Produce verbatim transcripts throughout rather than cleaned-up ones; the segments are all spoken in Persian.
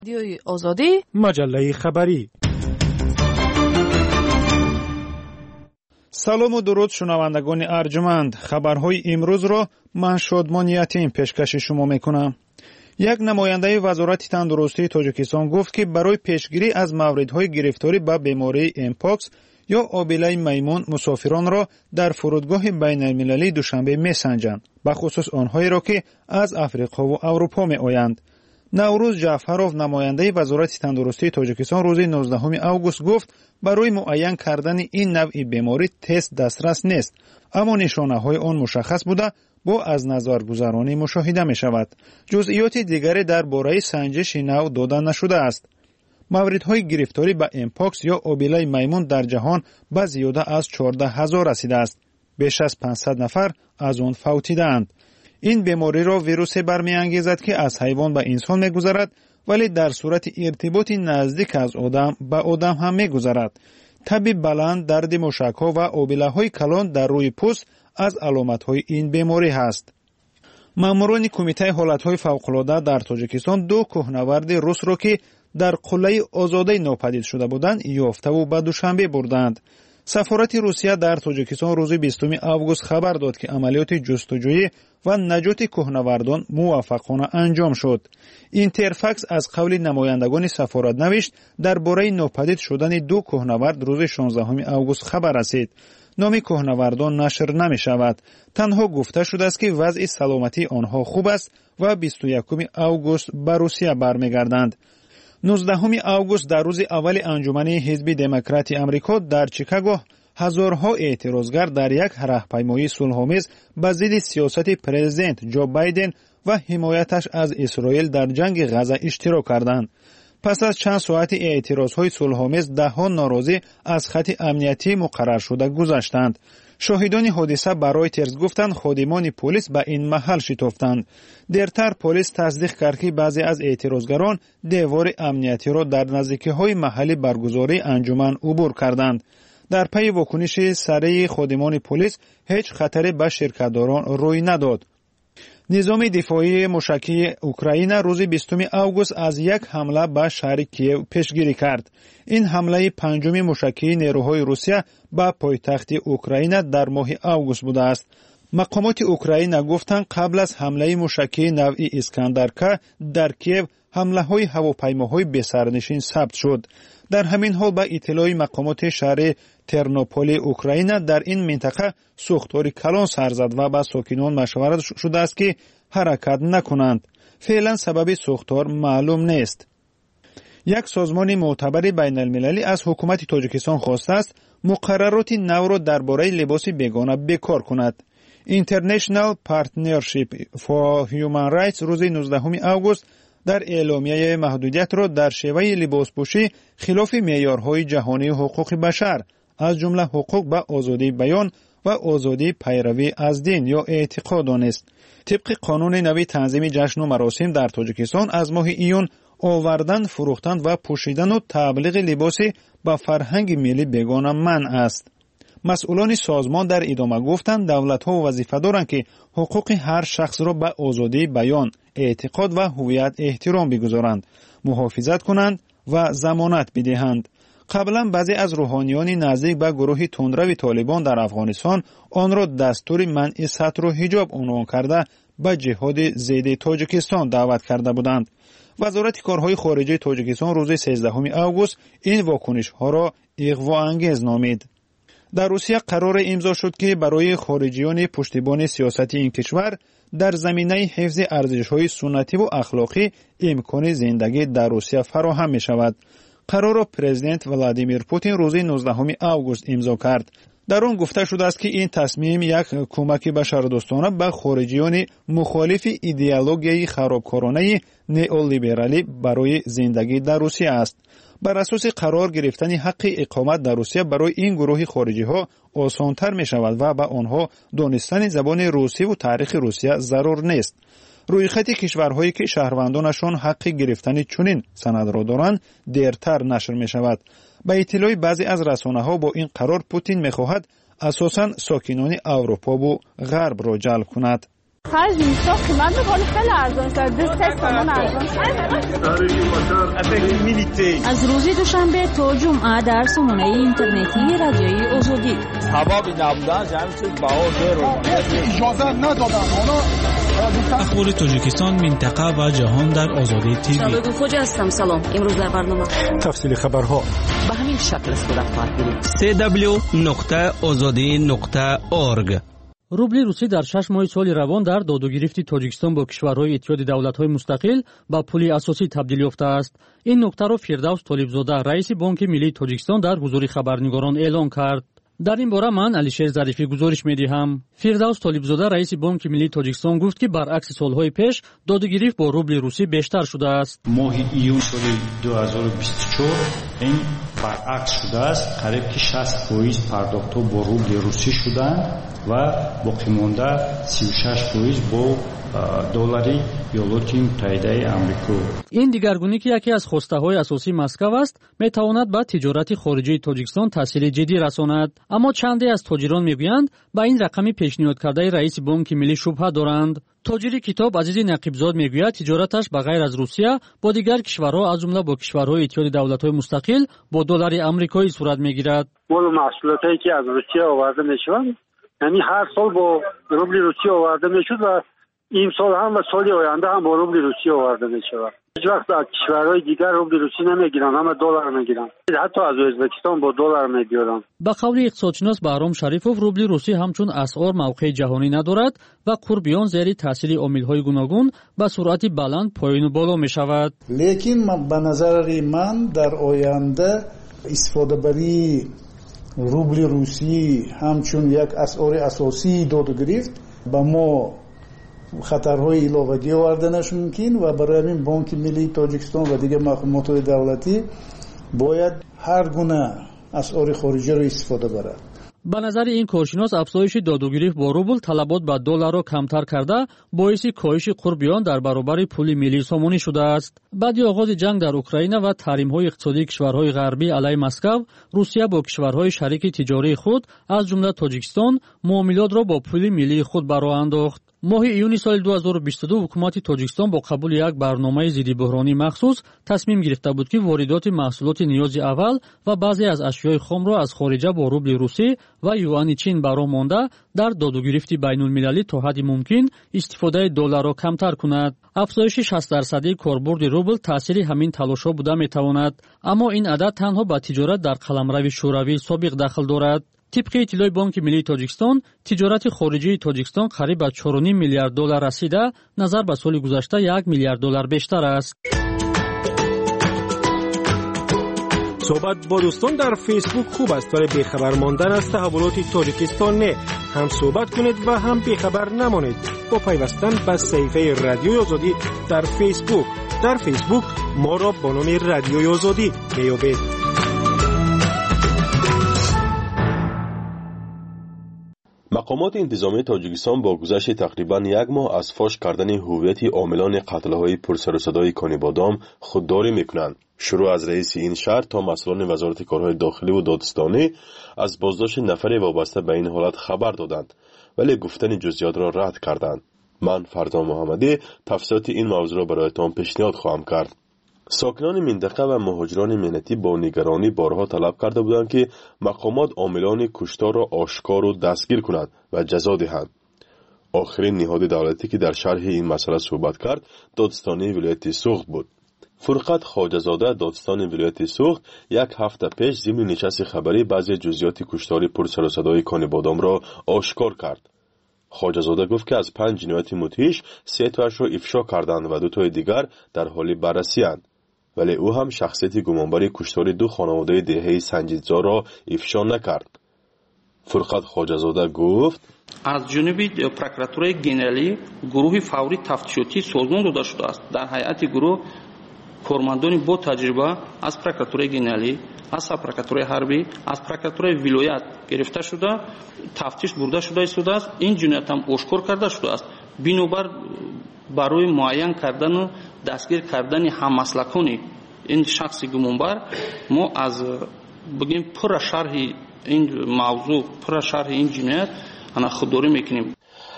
رادیوی آزادی، مجله خبری. سلام و درود شنوندگان ارجمند. خبرهای امروز را من شادمان یتیم پیشکش شما میکنم. یک نماینده وزارت تندرستی تاجیکستان گفت که برای پیشگیری از موردهای گرفتاری به بیماری امپاکس یا آبله میمون مسافران را در فرودگاه بین المللی دوشنبه میسنجند، به خصوص آنهایی را که از افریقا و اروپا می آیند. نوروز جعفرов نماینده وزارت تندرستی تاجیکستان روز نوزدهم آگوست گفت برای معین کردن این نوع بیماری تست دسترس نیست، اما نشانه های آن مشخص بوده با از نظر گذرانی مشاهده می شود. جزئیات دیگری در باره سنجش نو داده نشده است. موردهای گرفتاری به امپاکس یا آبله میمون در جهان به زیاده از چهارده هزار رسیده است. بیش از پانصد نفر از آن فوتیدند. این بیماری را ویروسی برمیانگیزد که از حیوان به انسان میگذرد، ولی در صورت ارتباط نزدیک از آدم به آدم هم میگذرد. تب بلند، درد مشک‌ها و آبله های کلان در روی پوست از علامت های این بیماری هست. ماموران کمیته حالت‌های فوق‌العاده در تاجیکستان دو کوهنورد روس را که در قله آزاده ناپدید شده بودند یافته و به دوشنبه بردند. سفارت روسیه در تاجیکستان روز بیستم آگوست خبر داد که عملیات جستجویی و نجات کوهنوردان موفقانه انجام شد. اینترفکس از قول نمایندگان سفارت نوشت درباره ناپدید شدن دو کوهنورد روز شانزدهم آگوست خبر رسید. نام کوهنوردان نشر نمی شود. تنها گفته شده است که وضع سلامتی آنها خوب است و بیست و یکم آگوست به روسیه برمیگردند. نوزدهم آگوست در روز اول انجمن حزب دموکرات آمریکا در چیکاگو هزارها اعتراضگر در یک راهپیمایی صلح‌آمیز به ضد سیاست پرزیدنت جو بایدن و حمایتش از اسرائیل در جنگ غزه اشتراک کردند. پس از چند ساعت اعتراضهای صلح‌آمیز ده‌ها ناراضی از خط امنیتی مقرر شده گذشتند. شاهدان حادثه برای ترز گفتند خادمان پلیس به این محل شتافتند. دیرتر پلیس تصدیق کرد که بعضی از اعتراضگران دیوار امنیتی را در نزدیکی‌های محل برگزاری انجمن عبور کردند. در پی واکنش سریع خادمان پلیس هیچ خطری به شرکت‌داران روی نداد. نظام دفاعی موشکی اوکراین روز بیستم آگوست از یک حمله به شهر کییو پیشگیری کرد. این حمله پنجم موشکی نیروهای روسیه به پایتخت اوکراین در ماه آگوست بوده است. مقامات اوکراین گفتند قبل از حمله موشکی نوعی اسکندرکا در کییو حمله های هواپیماهای بی‌سرنشین ثبت شد. در همین حال به اطلاع مقامات شهر ترنوپولی اوکراین در این منطقه سوختاری کلان سر زد و به ساکنان مشورت شده است که حرکت نکنند. فعلا سبب سوختار معلوم نیست. یک سازمان معتبر بین المللی از حکومت تاجیکستان خواسته است مقررات نو را درباره لباس بیگانه بکار کند. International Partnership for Human Rights روز نوزدهم آگوست در اعلامیه محدودیت را در شیوه لباسپوشی خلاف معیارهای جهانی حقوق بشر از جمله حقوق به آزادی بیان و آزادی پیروی از دین یا اعتقاد دانست. طبق قانون نوی تنظیم جشن و مراسم در تاجیکستان از ماه ایون آوردن، فروختن و پوشیدن و تبلیغ لباس به فرهنگ ملی بیگانه منع است. مسئولان سازمان در ادامه گفتند دولت‌ها وظیفه دارند که حقوق هر شخص را به آزادی بیان، اعتقاد و هویت احترام بگذارند، محافظت کنند و ضمانت بدهند. قبلا بعضی از روحانیان نزدیک به گروه تندرو طالبان در افغانستان آن را دستور منع ستر و حجاب عنوان کرده به جهاد ضد تاجیکستان دعوت کرده بودند. وزارت کارهای خارجه تاجیکستان روز سیزدهم آگوست این واکنش‌ها را اغوا انگیز نامید. در روسیه قرار امضا شد که برای خارجیان پشتیبان سیاست این کشور در زمینه حفظ ارزش‌های سنتی و اخلاقی امکان زندگی در روسیه فراهم می شود. قرار را پرزیدنت ولادیمیر پوتین روز نوزدهم آگوست امضا کرد. در آن گفته شده است که این تصمیم یک کمک بشردوستانه به خارجیان مخالف ایدئولوژی خرابکارانه نئولیبرالی برای زندگی در روسیه است. بر اساس قرار گرفتن حق اقامت در روسیه برای این گروه خارجی ها آسانتر می شود و به آنها دانستن زبان روسی و تاریخ روسیه ضرور نیست. روی خط کشورهایی که شهروندانشان حق گرفتن چنین سند را دارند دیرتر نشر می شود. به اطلاع بعضی از رسانه ها با این قرار پوتین می خواهد اساساً ساکنان اروپا و غرب را جلب کند. خرج میشه قیمت ولی خیلی ارزان شد. دو سه تومن ارزان شد. از روز دوشنبه تا جمعه در سامانه اینترنتی رادیوی آزادی. هوا بی نبودن جمعی چیز باور رو اجازه ندادن. اخبار تاجیکستان، منطقه و جهان در آزادی تیوی. شبکه خوج هستم. سلام. امروز در برنامه تفصیل خبرها به همین شکل صورت خواهد گرفت. سی دبلیو نقطه آزادی نقطه اورگ. روبل روسی در شش ماه سال روان در دادوگیری تاجیکستان با کشورهای اتحاد دولت‌های مستقل با پول اساسی تبدیل یافته است. این نکته را فردوس طالبزاده رئیس بانک ملی تاجیکستان در گزارش خبرنگاران اعلام کرد. در این باره من علیشیر ظریفی گزارش می‌دهم. فردوس طالبزاده رئیس بانک ملی تاجیکستان گفت که برعکس سال‌های پیش دادوگیری با روبل روسی بیشتر شده است. ماه ایون سال دو هزار و بیست و چهار این برعکس شده است. قریب که شصت درصد پرداخت‌ها با روبل روسی شدند و باقی مانده سی و شش درصد با دلاری ایالات متحده آمریکا. این دیگرگونی که یکی از خواسته‌های اساسی مسکو است، می‌تواند به تجارت خارجی تاجیکستان تاثیر جدی رساند. اما چندی از تاجران می‌گویند با این رقمی پیشنهاد کرده رئیس بانک ملی شبهه دارند. تاجر کتاب عزیز نقیبزاد میگوید تجارتش به غیر از روسیه با دیگر کشورها از جمله با کشورهای اتحاد دولت‌های مستقل با دلار آمریکایی صورت میگیرد. مال محصولاتی که از روسیه آورده میشوند، یعنی هر سال با روبل روسی آورده میشود و این سال هم و سال آینده هم با روبل روسی آورده میشود. هیچ وقت از کشورهای دیگر روبل روسی نمیگیرن، همه دلار میگیرن. حتی از ازبکستان با دلار میگیرن. با قول اقتصادشناس بهرام شریفوف، روبل روسی همچون اسعار موقع جهانی ندارد و قربیان زیر تاثیر عامل‌های گوناگون با سرعت بلند پایین و بالا میشود. لیکن به نظر من در آینده استفاده بری روبل روسی همچون یک اسعار اساسی داد گرفت با ما خطرهای علاوه‌ای آوردنش ممکن و برای همین بانک ملی تاجیکستان و دیگر مقامات دولتی باید هر گونه اسعار خارجی را استفاده برد. به نظر این کارشناس افزایش دادوگیری با روبل طلبات به دلار را کمتر کرده باعث کاهش قربیان در برابر پول ملی سامانی شده است. بعد آغاز جنگ در اوکراین و تحریم‌های اقتصادی کشورهای غربی علیه مسکو، روسیه با کشورهای شریک تجاری خود از جمله تاجیکستان معاملات را با پول ملی خود برآ انداخت. ماه ایون سال دو هزار و بیست و دو حکومت تاجیکستان با قبول یک برنامه ضد بحرانی مخصوص تصمیم گرفته بود که واردات محصولات نیاز اول و بعضی از اشیاء خام را از خارج با روبل روسی و یوان چین برآ مانده در دادوگیری بین‌المللی تا حد ممکن استفاده دلار را کمتر کند. افزایش شصت درصدی کاربرد روبل تأثیر همین تلاش‌ها بوده می‌تواند، اما این عدد تنها به تجارت در قلمرو شوروی سابق دخل دارد. طبق اطلاع بانک ملی تاجیکستان، تجارت خارجی تاجیکستان قریب به چهار و نیم میلیارد دلار رسیده، نظر به سال گذشته یک میلیارد دلار بیشتر است. صحبت با دوستان در فیسبوک خوب است، ولی بیخبر ماندن از تحولات تاجیکستان نه. هم صحبت کنید و هم بیخبر نمانید با پیوستن به صفحه رادیوی آزادی در فیسبوک. در فیسبوک ما را با نام رادیوی آزادی میابید. مقامات انتظامی تاجیکستان با گذشت تقریباً یک ماه از فاش کردن هویت عاملان قتل‌های پرسر و صدای کانیبادام خودداری می‌کنند. شروع از رئیس این شهر تا مسئولان وزارت کارهای داخلی و دادستانی از بازداشت نفری وابسته به این حالت خبر دادند، ولی گفتن جزئیات را رد کردند. من فرزان محمدی تفصیلات این موضوع را برایتان پیشنهاد خواهم کرد. ساکنان منطقه و مهاجران ملتی با نگرانی بارها طلب کرده بودند که مقامات عاملان کشتار را آشکار و دستگیر کنند و جزا دهند. آخرین نهاد دولتی که در شرح این مسئله صحبت کرد دادستانی ولایت سوخت بود. فرقت خواجه‌زاده دادستان ولایت سوخت یک هفته پیش ضمن نشست خبری بعضی جزئیات کشتار پرسر و صدای کانیبادام را آشکار کرد. خواجه‌زاده گفت که از پنج جنایت مدهش سه تاش را افشا کردند و دو تای دیگر در حال بررسی اند. ولی او هم شخصیت گمانبر کشتار دو خانواده دهه سنجیدزا را افشا نکرد. فرقت خواجه‌زاده گفت از جانب پروکراتورای گنرالی گروه فوری تفتیشاتی سازمان داده شده است. در هیئت گروه کارمندان با تجربه از پروکراتورای گنرالی، از پروکراتورای حربی، از پروکراتورای ولایت گرفته شده، تفتیش برده شده است. این جنایت هم آشکار کرده شده است. بنابر برای معین کردن و دستگیر کردن هممسلکان این شخص گمانبر ما از بگیم پر شرح این موضوع، پر شرح این جنایت انا خودداری میکنیم.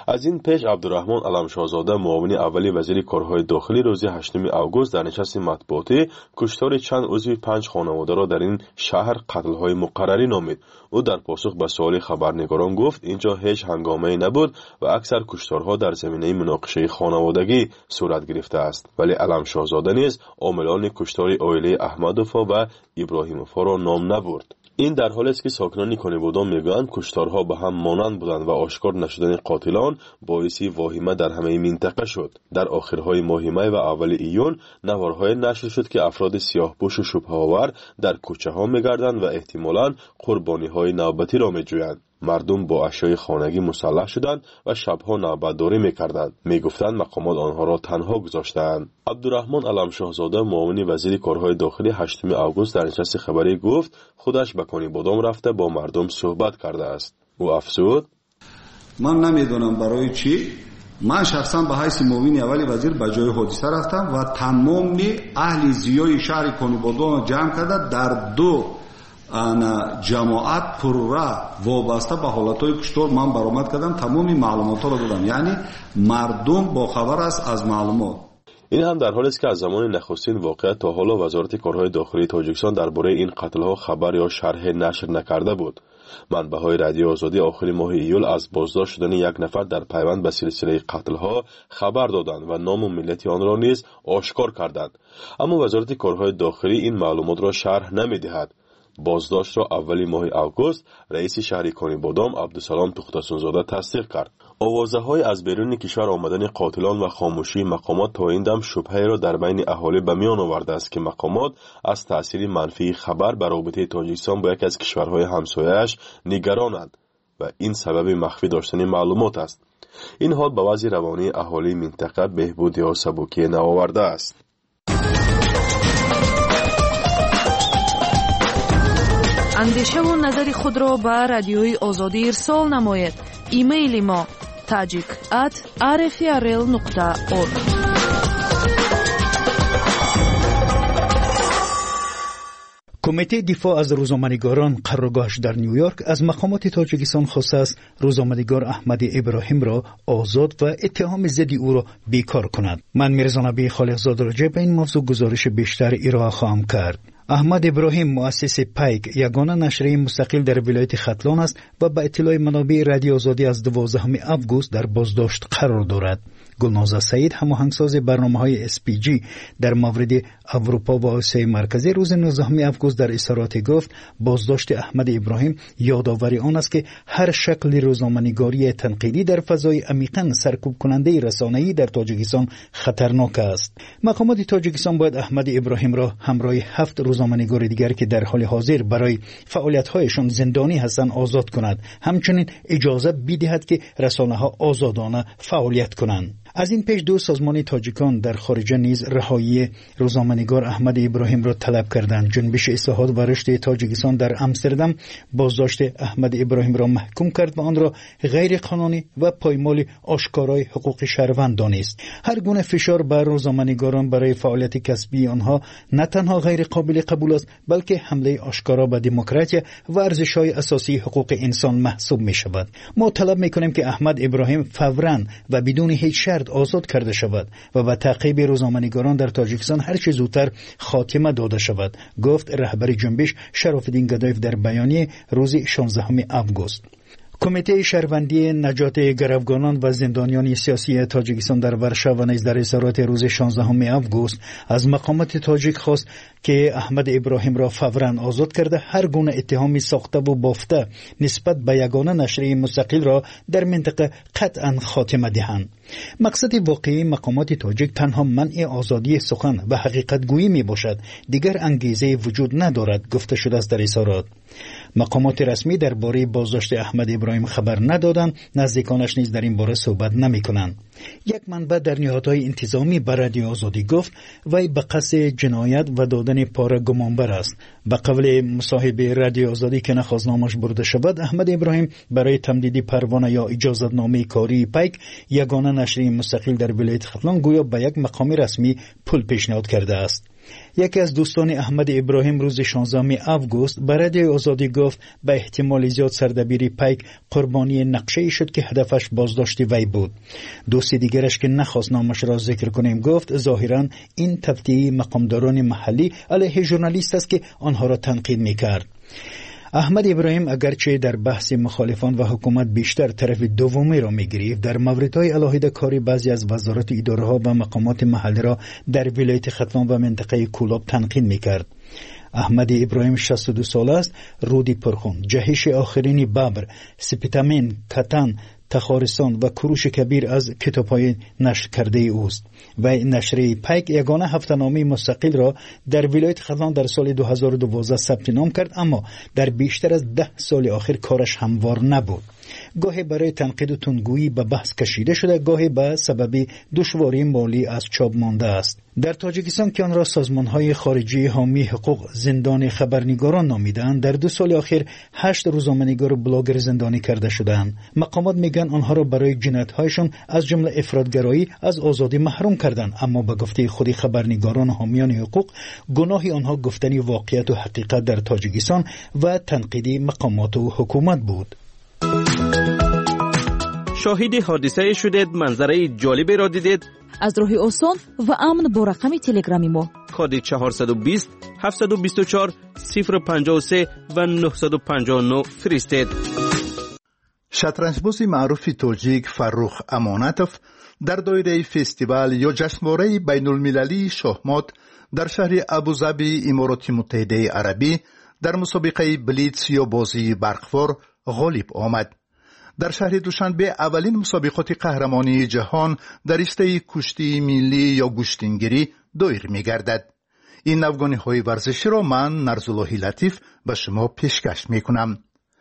از این پیش عبدالرحمن علمشاهزاده معاون اولی وزیر کارهای داخلی روز هشتم آگوست در نشست مطبوعاتی کشتار چند عضو پنج خانواده را در این شهر قتل‌های مقرری نامید. او در پاسخ به سوال خبرنگاران گفت اینجا هیچ هنگامه‌ای نبود و اکثر کشتارها در زمینه مناقشه خانوادگی صورت گرفته است. ولی علمشاهزاده نیز عاملان کشتار عائله احمدوفا و ابراهیموفا را نام نبرد. این در حالی است که ساکنان کنیبودان میگویند کشتارها به هم مانند بودند و آشکار نشدن قاتلان باعث واهمه در همه منطقه شد. در آخرهای ماه می و اول ایون نوارهای نشر شد که افراد سیاه‌پوش و شبهه‌آور در کوچه ها میگردند و احتمالاً قربانی های نوبتی را میجویند. مردم با اشیاء خانگی مسلح شدند و شبها نوبتداری میکردند. میگفتند مقامات آنها را تنها گذاشتند. عبدالرحمن علمشاهزاده معاون وزیر کارهای داخلی هشتم آگوست در نشست خبری گفت خودش به کنیبودام رفته با مردم صحبت کرده است. او افزود: من نمیدونم برای چی من شخصا به حیث معاون اولی وزیر به جای حادثه رفتم و تمام اهل زیای شهر کنیبودام جمع کرده در دو انا جماعت پرورا وابسته به حالتهای کشتار من برآمد کردم، تمامی معلومات را دادم. یعنی مردم با خبر است از معلومات. این هم در حالی است که از زمان نخستین واقعه تا حالا وزارت کارهای داخلی تاجیکستان درباره این قتل‌ها خبر یا شرح نشر نکرده بود. منبع‌های رادیو آزادی آخر ماه ایول از بازداشت شدن یک نفر در پیوند به سلسله قتل‌ها خبر دادند و نام و ملت آن را نیز آشکار کردند. اما وزارت کارهای داخلی این معلومات را شرح نمی‌دهد. بازداشت را اولی ماه آگوست رئیس شهر کنیبودام عبدالسلام توختاسونزاده تصدیق کرد. آوازه‌های از بیرون کشور آمدن قاتلان و خاموشی مقامات تا این دم شبهه را در بین اهالی به میان آورده است که مقامات از تأثیر منفی خبر بر رابطه تاجیکستان با یکی از کشورهای همسایه‌اش نگرانند و این سبب مخفی داشتن معلومات است. این حال به وضع روانی اهالی منطقه بهبود یا سبکی نآورده است. اندیشه و نظر خود را به رادیوی آزادی ارسال نماید. ایمیل ما tajik at r f r l nokta org. کمیته دفاع از روزنامه‌نگاران قرارگاهش در نیویورک از مقامات تاجیکستان خواسته است روزنامه‌نگار احمد ابراهیم را آزاد و اتهام ضد او را بیکار کند. من میرزا نبی خالقزاد راجع به این موضوع گزارش بیشتر ارائه خواهم کرد. احمد ابراهیم مؤسس پیک یگانه نشریه مستقل در ولایت ختلان است و به اطلاع منابع رادیو آزادی از دوازدهم آگوست در بازداشت قرار دارد. گلناز سعید هماهنگساز برنامه‌های اس پی جی در مورد اروپا و آسیای مرکزی روز نوزدهم آگوست در اظهارات گفت بازداشت احمد ابراهیم یادآوری آن است که هر شکل روزنامه‌نگاری تنقیدی در فضای عمیقاً سرکوب کننده رسانه‌ای در تاجیکستان خطرناک است. مقامات تاجیکستان باید احمد ابراهیم را همراه هفت روزنامه‌نگار دیگر که در حال حاضر برای فعالیت‌هایشان زندانی هستند آزاد کند. همچنین اجازه بدهد که رسانه‌ها آزادانه فعالیت کنند. از این پیش دو سازمان تاجیکان در خارج نیز رهایی روزنامه‌نگار احمد ابراهیم را طلب کردند. جنبش اصلاحات و رشد تاجیکستان در امستردام بازداشت احمد ابراهیم را محکوم کرد و آن را غیر قانونی و پایمال آشکارای حقوق شهروند دانست. هر گونه فشار بر روزنامه‌نگاران برای فعالیت کسبی آنها نه تنها غیر قابل قبول است بلکه حمله آشکارا به دموکراسی و ارزش‌های اساسی حقوق انسان محسوب می‌شود. ما طلب می‌کنیم که احمد ابراهیم فوراً و بدون هیچ شرط آزاد کرده شود و به تعقیب روزنامه‌نگاران در تاجیکستان هر چه زودتر خاتمه داده شود، گفت رهبر جنبش شراف‌الدین گدایف در بیانیه روز شانزدهم آگوست. کمیته شهروندی نجات گروگانان و زندانیان سیاسی تاجیکستان در ورشو و نیز در اظهارات روز شانزدهم آگوست از مقامات تاجیک خواست که احمد ابراهیم را فوراً آزاد کرده هر گونه اتهامی ساخته و بافته نسبت به یگانه نشریه مستقل را در منطقه قطعاً خاتمه دهند. مقصد واقعی مقامات تاجیک تنها منع آزادی سخن و حقیقت گویی می باشد، دیگر انگیزه وجود ندارد، گفته شده است در اظهارات. مقامات رسمی درباره بازداشت احمد ابراهیم خبر ندادند، نزدیکانش نیز در این باره صحبت نمی کنند. یک منبع در نهادهای انتظامی بر رادیو آزادی گفت وی به قصد جنایت و دادن پاره گمانبر است. به قول مصاحب رادیو آزادی که نخواست نامش برده شود، احمد ابراهیم برای تمدید پروانه یا اجازتنامه کاری پیک یگانه نشریه مستقل در ولایت ختلان گویا به یک مقام رسمی پول پیشنهاد کرده است. یکی از دوستان احمد ابراهیم روز شانزدهم آگوست به رادیوی آزادی گفت به احتمال زیاد سردبیر پیک قربانی نقشه‌ای شد که هدفش بازداشت وی بود. دوست دیگرش که نخواست نامش را ذکر کنیم گفت ظاهراً این تفتیش مقامداران محلی علیه ژورنالیست است که آنها را تنقید می‌کرد. احمد ابراهیم اگرچه در بحث مخالفان و حکومت بیشتر طرف دومی را می‌گرفت، در موردهای علاهیده کاری بعضی از وزارت اداره‌ها و مقامات محلی را در ولایت ختلان و منطقه کولاب تنقید می‌کرد. احمد ابراهیم شصت و دو ساله است، رودی پرخون، جهش آخرین ببر، سپتامین، کتان، تخارستان و کروش کبیر از کتاب‌های نشر کرده اوست و نشریه پیک یگانه هفته‌نامه مستقل را در ولایت ختلان در سال دو هزار و دوازده ثبت نام کرد، اما در بیشتر از ده سال آخر کارش هموار نبود. گاهی برای تنقید و تندگویی به بحث کشیده شده، گاهی به سبب دشواری مالی از چاپ مانده است. در تاجیکستان که آن را سازمان‌های خارجی حامی حقوق زندان خبرنگاران نامیدند، در دو سال آخر هشت روزنامه‌نگار و بلاگر زندانی کرده شدند. مقامات میگن آنها را برای جنایت‌هایشان از جمله افراط‌گرایی از آزادی محروم کردند، اما به گفته خود خبرنگاران و حامیان حقوق گناه آنها گفتن واقعیت و حقیقت در تاجیکستان و تنقید مقامات و حکومت بود. شاهد حادثه شدید، منظره جالبی را دیدید؟ از راه آسان و امن با رقم تلگرامی ما کد چهارصد و بیست هفتصد و بیست و چهار صفر پنجاه و سه و نهصد و پنجاه و نه فرستید. شطرنجباز معروف تاجیک فرخ امانتوف در دایره فستیوال یا جشنواره بین المللی شاهمات در شهر ابوظبی امارات متحده عربی در مسابقه بلیتز یا بازی برق‌وار غالب آمد. در شهر دوشنبه اولین مسابقات قهرمانی جهان در رشته کشتی ملی یا گوشتینگیری دایر می‌گردد. این نوگانی‌های ورزشی را من نرزالله لطیف به شما پیشکش می‌کنم.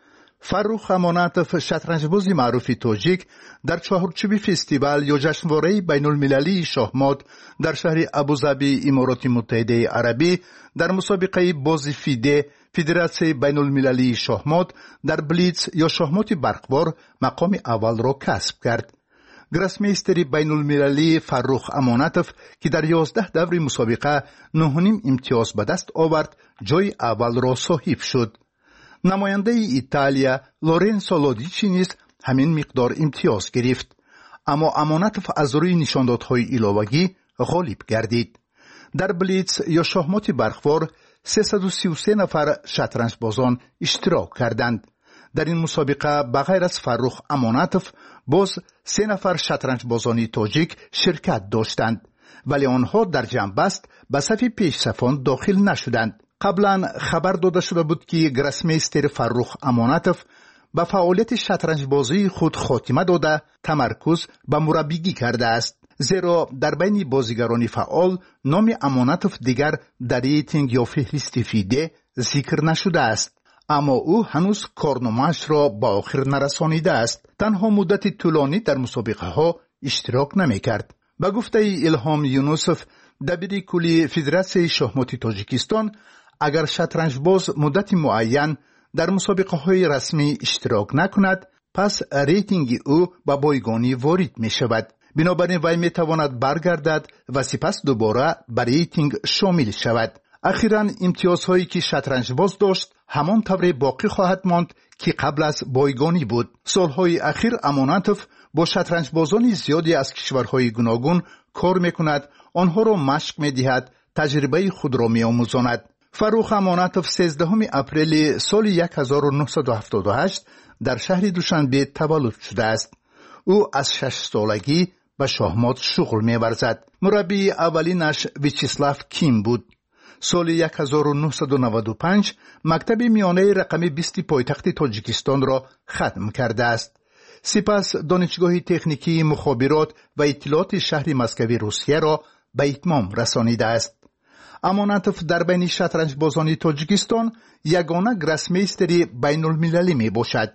فرخ امانتوف شطرنجباز معروف تاجیک در چهارچوب فستیوال یا جشنواره بین المللی شاهمات در شهر ابوظبی امارات متحده عربی در مسابقه بازی فیده فدراسیون بین المللی شاهمات در بلیتز یا شاهمات برق‌وار مقام اول را کسب کرد. گراسمیستر بین المللی فرخ امانتوف که در یازده دور مسابقه نه و نیم امتیاز به دست آورد جای اول را صاحب شد. نماینده ایتالیا لورنسو لودیچی نیز همین مقدار امتیاز گرفت، اما امانتوف از روی نشاندادهای علاوگی غالب گردید. در بلیتز یا شاهمات برق‌وار سیصد و سی و سه نفر شطرنج بازان اشتراک کردند. در این مسابقه بغیر از فرخ امانتوف باز سه نفر شطرنج بازانی تاجیک شرکت داشتند، ولی آنها در جنبست به صف پیشصفان داخل نشدند. قبلا خبر داده شده بود که گراسمیستر فرخ امانتوف به فعالیت شطرنج بازی خود خاتمه داده تمرکز به مربیگی کرده است، زیرا در بین بازیگران فعال نام امانتوف دیگر در ریتینگ یا فهرست فیده ذکر نشده است، اما او هنوز کارنامه‌اش را به آخر نرسانیده است. تنها مدت طولانی در مسابقه ها اشتراک نمی کرد. به گفته الهام یونوسف دبیر کلی فدراسیون شاهمات تاجیکستان، اگر شطرنج باز مدت معین در مسابقه های رسمی اشتراک نکند، پس ریتینگ او به بایگانی وارد می شود. بنابراین وی می تواند برگردد و سپس دوباره به ریتینگ شامل شود. اخیراً امتیازهایی که شطرنج باز داشت همان طور باقی خواهد ماند که قبل از بایگانی بود. سالهای اخیر امانتوف با شطرنج بازان زیادی از کشورهای گوناگون کار می کند، آنها را مشق می دهد، تجربه خود را می آموزاند. فرخ امانتوف سیزدهم اپریل سال هزار و نهصد و هفتاد و هشت در شهر دوشنبه تولد شده است. او از شش سالگی به شاهمات شغل می ورزد. مربی اولینش ویچسلاو کیم بود. سال هزار و نهصد و نود و پنج مکتب میانه رقم بیست پایتخت تاجیکستان را ختم کرده است. سپس دانشگاه تکنیکی مخابرات و اطلاعات شهر مسکو روسیه را به اتمام رسانیده است. امانتوف در بین شطرنج بازان تاجیکستان یگانه گراسمیستری بین المللی می باشد.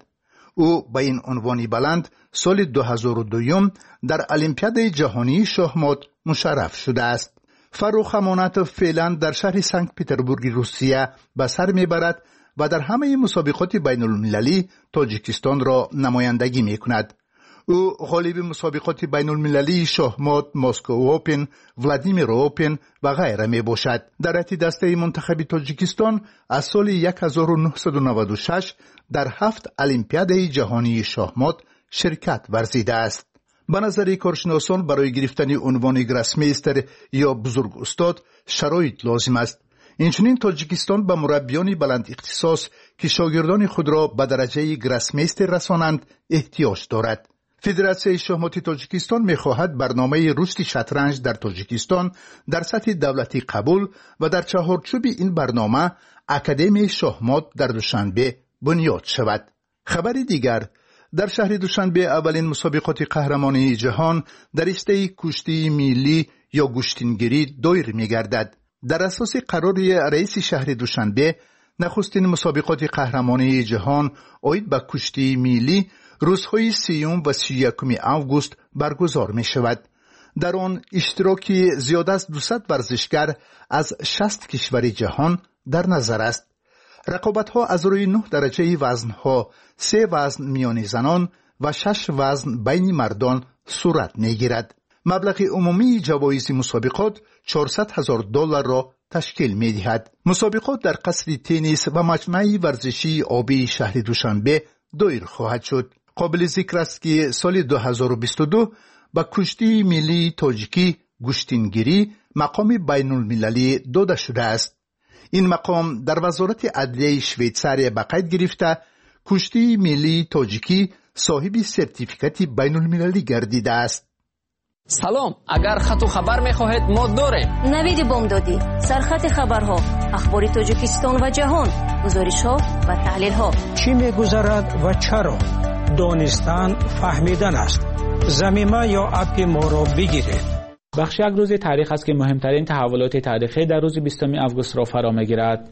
او به این عنوانی بلند سال دو هزار و دو در المپیاد جهانی شاهمات مشرف شده است. فرخ امانتوف فعلا در شهر سنت پترزبورگ روسیه به سر میبرد و در همه مسابقات بین المللی تاجیکستان را نمایندگی می کند. او غالب مسابقات بین المللی شاهمات، مسکو اوپن، ولادیمیر اوپن و غیره می باشد. در رأس دسته منتخب تاجیکستان از سال هزار و نهصد و نود و شش در هفت المپیاد جهانی شاهمات شرکت ورزیده است. به نظر کارشناسان برای گرفتن عنوان گراسمیستر یا بزرگ استاد شرایط لازم است. اینچنین تاجیکستان به مربیان بلند اختصاص که شاگردان خود را به درجه گراسمیستر رسانند احتیاج دارد. فدراسیون شاهمات تاجیکستان می‌خواهد برنامه رشد شطرنج در تاجیکستان در سطح دولتی قبول و در چهارچوب این برنامه اکادمی شاهمات در دوشنبه بنیاد شود. خبر دیگر، در شهر دوشنبه اولین مسابقات قهرمانی جهان در رشته کشتی میلی یا گشتینگیری دایر می‌گردد. در اساس قرار رئیس شهر دوشنبه، نخستین مسابقات قهرمانی جهان آید به کشتی میلی روزهای سیوم و سی و یکم آگوست برگزار می شود. در آن اشتراکی زیاد از دویست ورزشگر از شصت کشور جهان در نظر است. رقابت‌ها از روی نه درجه وزن‌ها، سه وزن میان زنان و شش وزن بین مردان صورت می‌گیرد. مبلغ عمومی جوایز مسابقات چهارصد هزار دلار را تشکیل می‌دهد. مسابقات در قصر تنیس و مجمع ورزشی آبی شهر دوشنبه دایر خواهد شد. قابل ذکر است که سال دو هزار و بیست و دو با کشتی ملی تاجیکی گشتینگیری مقام بین المللی داده شده است. این مقام در وزارت عدلیه شویتزار به قید گرفته کشتی ملی تاجیکی صاحب سرتیفیکات بین المللی گردیده است. سلام، اگر خط و خبر می‌خواهید ما داریم. نوید بامدادی، سرخط خبرها، اخبار تاجیکستان و جهان، گزارش‌ها و تحلیل‌ها. چی می‌گذرد و چرا؟ دانستن فهمیدن است. زمینه یا اپ ما را بگیرید. بخش یک روز تاریخ است که مهمترین تحولات تاریخی در روز بیستم آگوست را فرا می‌گیرد.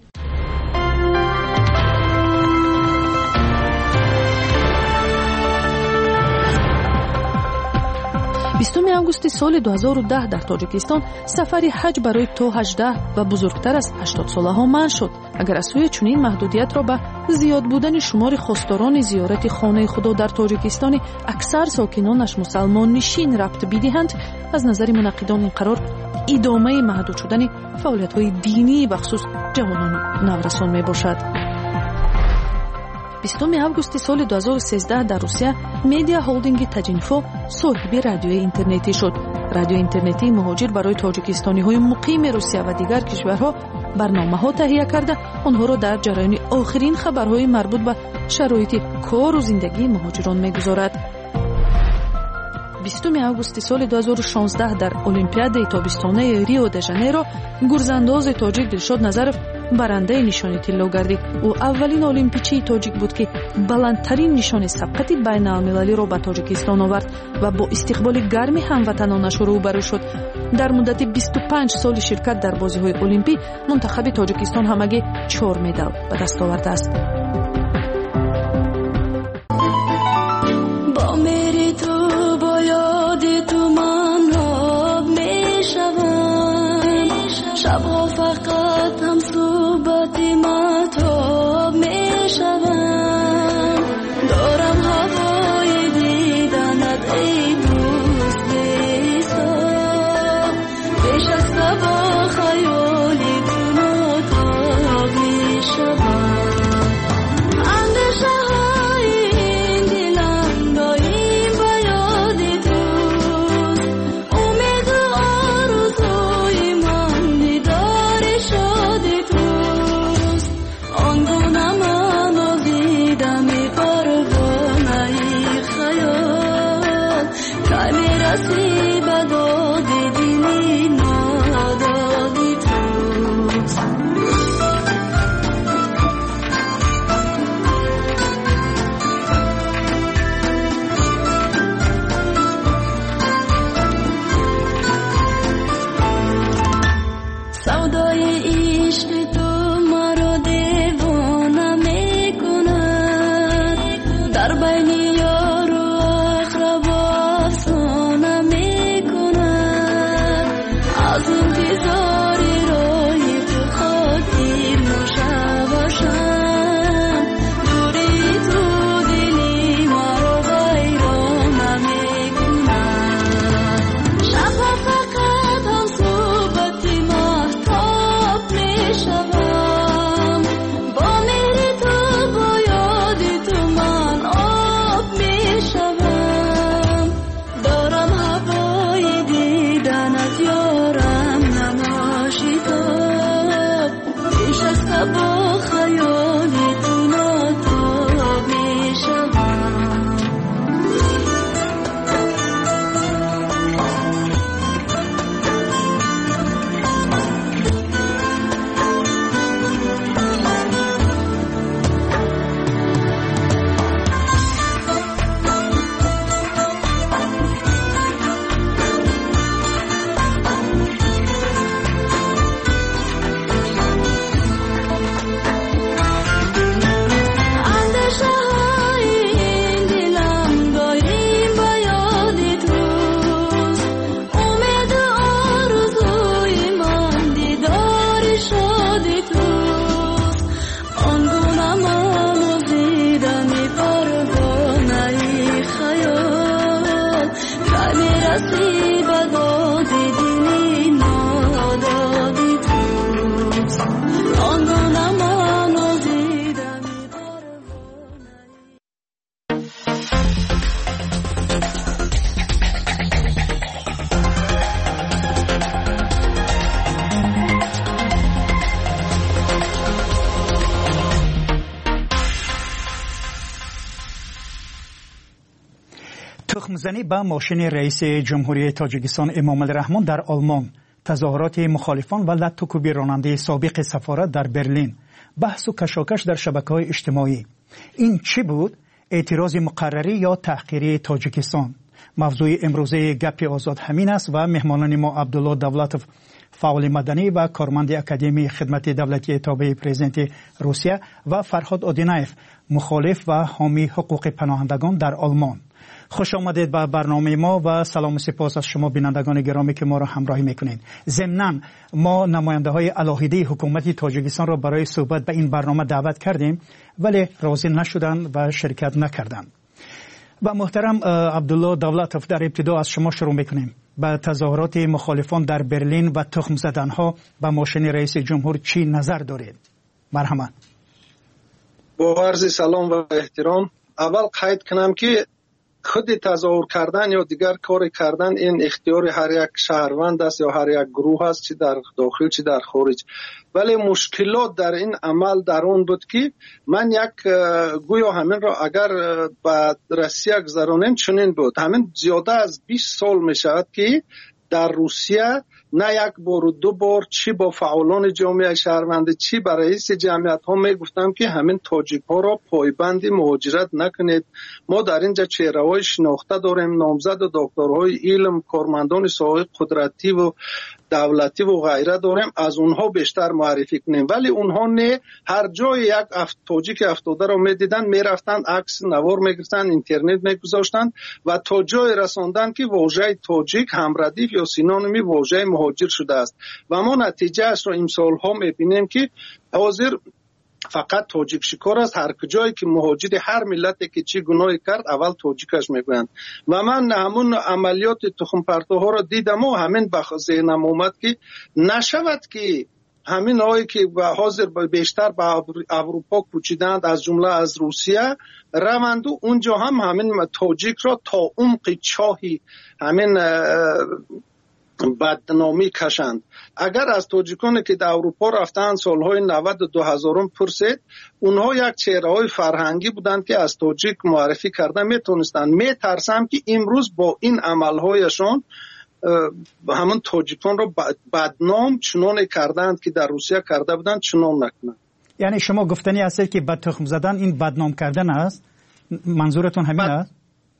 بیستم آگوست سال دو هزار و ده در تاجیکستان سفری حج برای تا هجده و بزرگتر از هشتاد ساله ها منع شد. اگر از سوی چنین محدودیت را به زیاد بودن شمار خواستاران زیارت خانه خدا در تاجیکستان اکثر ساکنانش مسلمان نشین ربط بدهند، از نظر منعقدان این قرار ادامه محدود شدن فعالیت های دینی و خصوص جوانان نورسان می باشد. بیستم آگوست سال دو هزار و سیزده در روسیه مدیا هولدینگ تاجینفو صاحب رادیوی اینترنتی شد. رادیو اینترنتی مهاجر برای تاجیکستانی های مقیم روسیه و دیگر کشورها برنامه ها تهیه کرده آنها را در جریان آخرین خبرهای مربوط به شرایط کار و زندگی مهاجران میگذارد. بیستم آگوست سال دو هزار و شانزده در المپیاد تابستانه ریو د ژانیرو گرزانداز تاجیک دلشاد نظرف برنده نشان طلا گردید. او اولین المپیچی تاجیک بود که بلندترین نشان سبقت بین المللی را به تاجیکستان آورد و با استقبال گرم هموطنانش روبرو شد. در مدت بیست و پنج سال شرکت در بازی‌های المپی منتخب تاجیکستان همگی چهار مدال به دست آورده است. شبها فقط هم صحبت مهتاب می شوم، دارم هوای دیدنت ای دوست بیسا، پیش از با خیالی تو متاب می شوم. اندیشه های این دلم دایم به یاد توست، امید و آرزوی من دیدار شد توست. آنگونه من آبی با خیالی تو ناتاب میشوم. تخمزنی به ماشین رئیس جمهوری تاجیکستان امام الرحمن در آلمان، تظاهرات مخالفان و لطوکوبی راننده سابق سفارت در برلین، بحث و کشاکش در شبکه‌های اجتماعی. این چی بود؟ اعتراض مقرری یا تحقیری تاجیکستان؟ موضوع امروزه گپ آزاد همین است و مهمانان ما عبدالله دولتوف، فعال مدنی و کارمند اکادمی خدمت دولتی تابع پرزیدنت روسیه، و فرهاد آدینایف، مخالف و حامی حقوق پناهندگان در آلمان. خوش آمدید به برنامه ما و سلام و سپاس از شما بینندگان گرامی که ما را همراهی میکنید. ضمناً ما نماینده های علاهیده حکومت تاجیکستان را برای صحبت به این برنامه دعوت کردیم ولی راضی نشدند و شرکت نکردند. و محترم عبدالله دولتوف، در ابتدا از شما شروع میکنیم. به تظاهرات مخالفان در برلین و تخم زدنها به ماشین رئیس جمهور چی نظر دارید؟ مرحبا. با عرض سلام و احترام، اول قید کنم که خود تظاهر کردن یا دیگر کار کردن این اختیار هر یک شهروند است یا هر یک گروه است، چی در داخل چی در خارج. ولی مشکلات در این عمل در اون بود که من یک گویا همین را اگر به روسیه گذرانیم چنین بود. همین زیاده از بیست سال می شود که در روسیه نه یک بار و دو بار چی با فعالان جامعه شهروندی چی با رئیس جمعیت ها می گفتم که همین تاجیک ها را پایبند مهاجرت نکنید. ما در اینجا چهره های شناخته داریم، نامزد و دکترهای علم، کارمندان ساحه قدرتی و دولتی و غیره داریم، از اونها بیشتر معرفی کنیم. ولی اونها نه، هر جای یک افت تاجیک افتاده رو میدیدن میرفتن عکس نوار میگرفتن، اینترنت میگذاشتن و تا جای رساندن که واژه تاجیک هم ردیف یا سینونیمی واژه مهاجر شده است. و ما نتیجه اش رو این سالها میبینیم که حاضر فقط تاجیک شکار است. هر کجایی که مهاجر هر ملتی که چی گناهی کرد اول تاجیکش میگویند. و من همون عملیات تخم پرتوها را دیدم و همین به ذهنم اومد که نشود که همین هایی که حاضر بیشتر به اروپا کوچیدند از جمله از روسیه روند و اونجا هم همین تاجیک را تا عمق چاهی همین بدنامی کشند. اگر از تاجیکانی که در اروپا رفتن سالهای نود و دو هزارم پرسید، اونها یک چهره های فرهنگی بودند که از تاجیک معرفی کردن میتونستند. میترسم که امروز با این عملهایشان همون تاجیکان را بدنام چنان کردند که در روسیه کرده بودند چنان نکنند. یعنی شما گفتنی هستید که بد تخم زدن این بدنام کردن است؟ منظورتون همین بد... است؟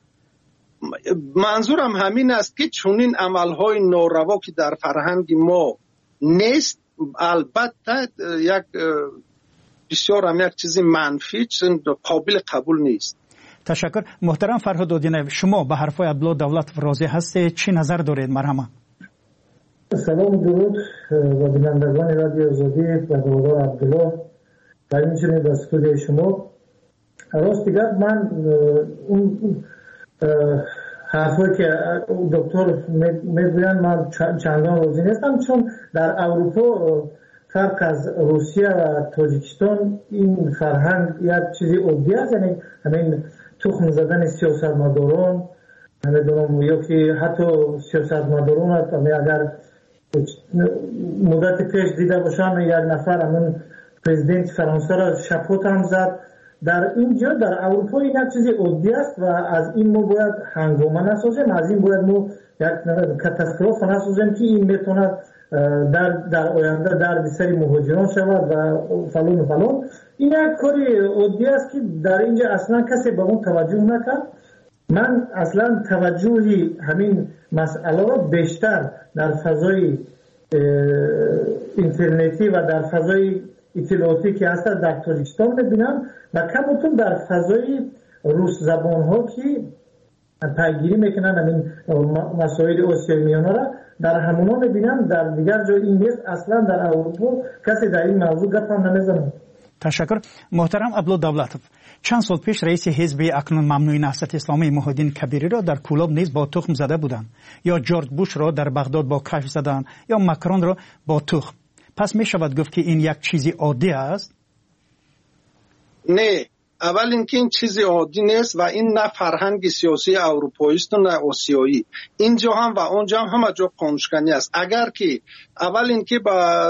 منظورم همین است که چون این عملهای ناروا که در فرهنگ ما نیست، البته یک بسیار هم یک چیزی منفی، چیز قابل قبول نیست. تشکر. محترم فرهاد آدینایف، شما به حرفای عبدالله دولتوف راضی هستید؟ چی نظر دارید؟ مرحبا. سلام درود و بینندگان رادیو آزادی و دوادار عبدالله و همچنین به استودیوی شما. راست دیگر من اون حرفایی که دکتر میگویند من چندان راضی نیستم، چون در اروپا فرق از روسیه و تاجیکستان این فرهنگ یک چیزی عادی است. یعنی همین تخم زدن سیاستمداران، نمیدونم یا که حتی سیاستمداران اگر مدت پیش دیده باشم یک نفر همین پرزیدنت فرانسه را شپوت هم زد. در اینجا در اروپا این یک چیزی عادی است و از این ما باید هنگامه نسازیم، از این باید ما یک کاتاستروف نسازیم که این میتونه در در آینده در سری مهاجران شود و فلان و فلان. این یک کاری عادی است که در اینجا اصلا کسی به اون توجه نکرد. من اصلا توجهی همین مسئله را بیشتر در فضای اینترنتی و در فضای اطلاعاتی که هست در تاجیکستان میبینم و کمتون در فضای روس زبان ها که پیگیری میکنن همین مسائل آسیای میانه را در همونا میبینم. در دیگر جای این نیست. اصلا در اروپا کسی در این موضوع گپ هم نمیزنه. تشکر. محترم عبدالله دولتов، چند سال پیش رئیس حزب اکنون ممنوع نهضت اسلامی محی‌الدین کبیری را در کولاب نیز با تخم زده بودند، یا جورج بوش را در بغداد با کشف زدند، یا ماکرون را با تخم. پس می شود گفت که این یک چیزی عادی است؟ نه، اول اینکه این چیزی عادی نیست و این نه فرهنگ سیاسی اروپایی است و نه آسیایی. اینجا هم و اونجا هم همه جا قانونشکنی است. اگر که اول اینکه با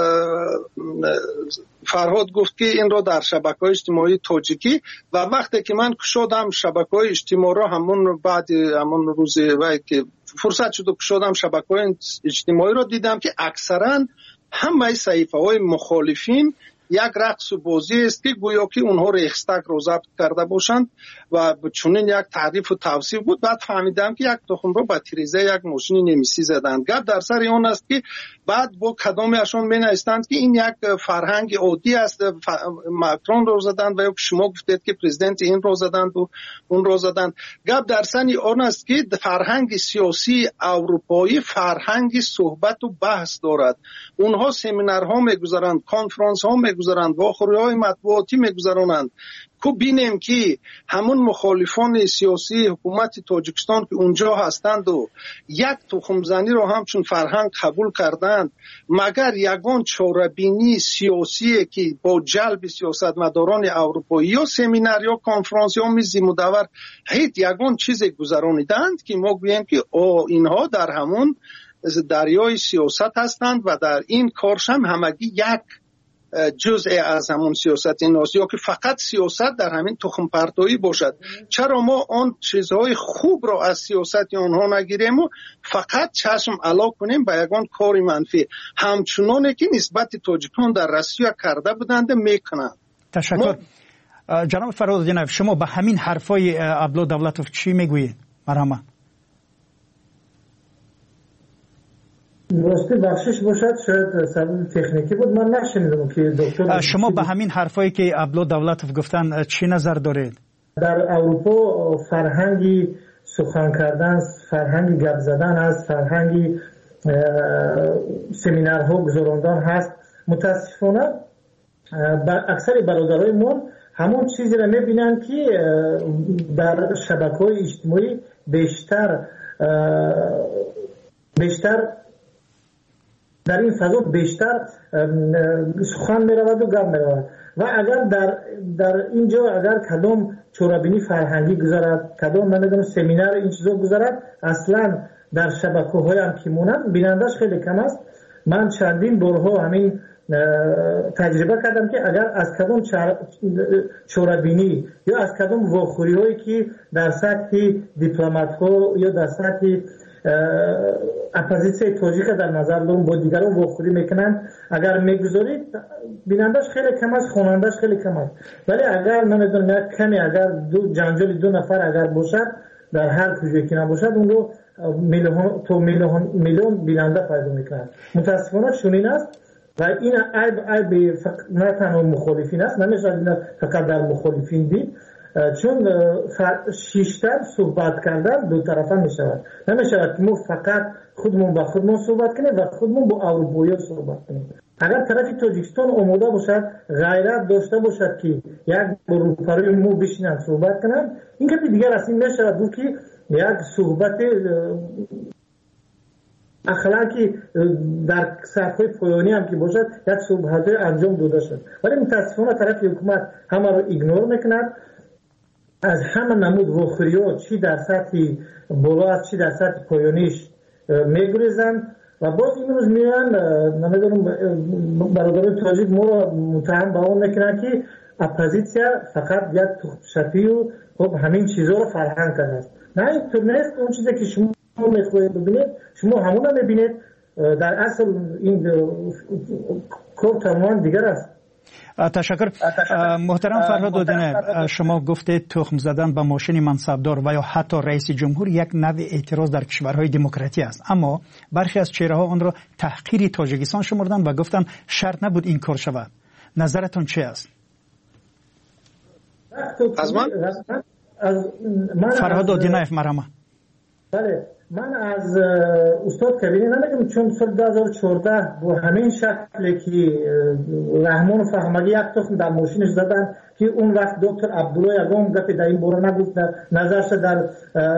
فرهاد گفت که این رو در شبکه‌های اجتماعی تاجیکی و وقتی که من کشادم شبکه‌های اجتماعی رو همون بعد همون روز وقتی که فرصت شد کشادم شبکه‌های اجتماعی رو دیدم که اکثرا همه صحیفه‌های مخالفین یک رقص و بازی است که گویا که اونها رو اخستک رو ضبط کرده باشند و چنین یک تعریف و توصیف بود. بعد فهمیدم که یک تخم رو با تیریزه یک ماشین نمیسی زدند. گپ در سر اون است که بعد با کدامشون مینویسند که این یک فرهنگ عادی است، ماکرون رو زدند و یک شما گفتید که پرزیدنت این رو زدند و اون رو زدند. گپ در سر اون است که فرهنگ سیاسی اروپایی فرهنگ صحبت و بحث دارد. اونها سمینارها میگذارند، کنفرانس ها میگذارند، واخوری‌های مطبوعاتی میگذارند که بینیم که همون مخالفان سیاسی حکومت تاجیکستان که اونجا هستند و یک تخمزنی رو همچون فرهنگ قبول کردند، مگر یگان چاره‌بینی سیاسی که با جلب سیاستمداران اروپایی یا سمینار یا کنفرانس یا میز مدور هیچ یگان چیز گذرانیدند که ما گوییم که او اینها در همون دریای سیاست هستند و در این کارش هم همگی یک جزء از همون سیاست این است، یا که فقط سیاست در همین تخم پرتایی باشد. چرا ما آن چیزهای خوب را از سیاست آنها نگیریم و فقط چشم علا کنیم به یگان کار منفی، همچنانه که نسبت تاجیکان در روسیه کرده بودند میکنند. تشکر. ما... جناب فرهادینov، شما به همین حرفای عبدالله دولتov چی میگویید؟ مرحبا. راستی بخشش باشد شاید سبب تکنیکی بود، من نشنیدم که دکتر. شما به همین حرفایی که عبدالله دولتov گفتن چی نظر دارید؟ در اروپا فرهنگی سخن کردن، فرهنگی گپ زدن هست، فرهنگی سمینارها گذراندن هست. متاسفانه اکثر برادرای ما همون چیزی را میبینن که در شبکه‌های اجتماعی بیشتر بیشتر در این فضا بیشتر سخن می رود و گپ می رود و اگر در در اینجا اگر کدام چورابینی فرهنگی گذارد، کدام نمیدونم سمینار این چیزا گذارد، اصلا در شبکه‌های هم که مونن بینندش خیلی کم است. من چندین بارها همین تجربه کردم که اگر از کدام چورابینی یا از کدام واخوری‌هایی که در سطح دیپلمات‌ها یا در سطح اپوزیسیون تاجیک در نظر دارم با دیگران واخوری میکنن، اگر میگذارید بینندش خیلی کم است، خوانندش خیلی کم است. ولی اگر نمیدونم یک کمی اگر دو جنجال دو نفر اگر باشد در هر کجایی که نباشد اون رو میلیون تو میلیون میلیون بیننده پیدا میکنن. متاسفانه چنین است و این عیب عیب نه تنها مخالفین است، نمیشه فقط در مخالفین دید، چون شیشتر صحبت کردن دو طرفه می شود. نمی شود که ما فقط خودمون با خودمون صحبت کنیم و خودمون با اروپایی صحبت کنیم. اگر طرف تاجیکستان آماده باشد، غیرت داشته باشد که یک اروپایی مو بشینن صحبت کنن، این که دیگر از این نشود بود که یک صحبت اخلاقی در صفحه پایانی هم که باشد یک صحبت انجام داده شد. ولی متاسفانه طرف حکومت همه رو ایگنور میکند، از همه نمود واخوری‌ها چی در سطح بالا است چی در سطح پایانیش میگریزند و باز این روز میان نمیدونم برادر تاجیک ما رو متهم به اون میکنن که اپوزیسیا فقط یک تخم‌شپی و خب همین چیزا رو فرهنگ کرده است. نه اینطور نیست. اون چیزی که شما میخواهید ببینید شما همون رو میبینید. در اصل این کار تماما دیگر است. تشکر. محترم فرهاد اودینه، شما گفتید تخم زدن به ماشین منصبدار و یا حتی رئیس جمهور یک نوع اعتراض در کشورهای دموکراتی است، اما برخی از چهره ها آن را تحقیر تاجیکستان شمردن و گفتن شرط نبود این کار شود. نظرتون چه است؟ از من فرهاد اودینه مرحبا. بله، من از استاد کبیری نمیگم، چون سال دو هزار و چهارده با همین شکلی که رحمان و فهمگی یک تخم در ماشینش زدن که اون وقت دکتر عبدالله یگام گفت در این باره نگفت، نظرش در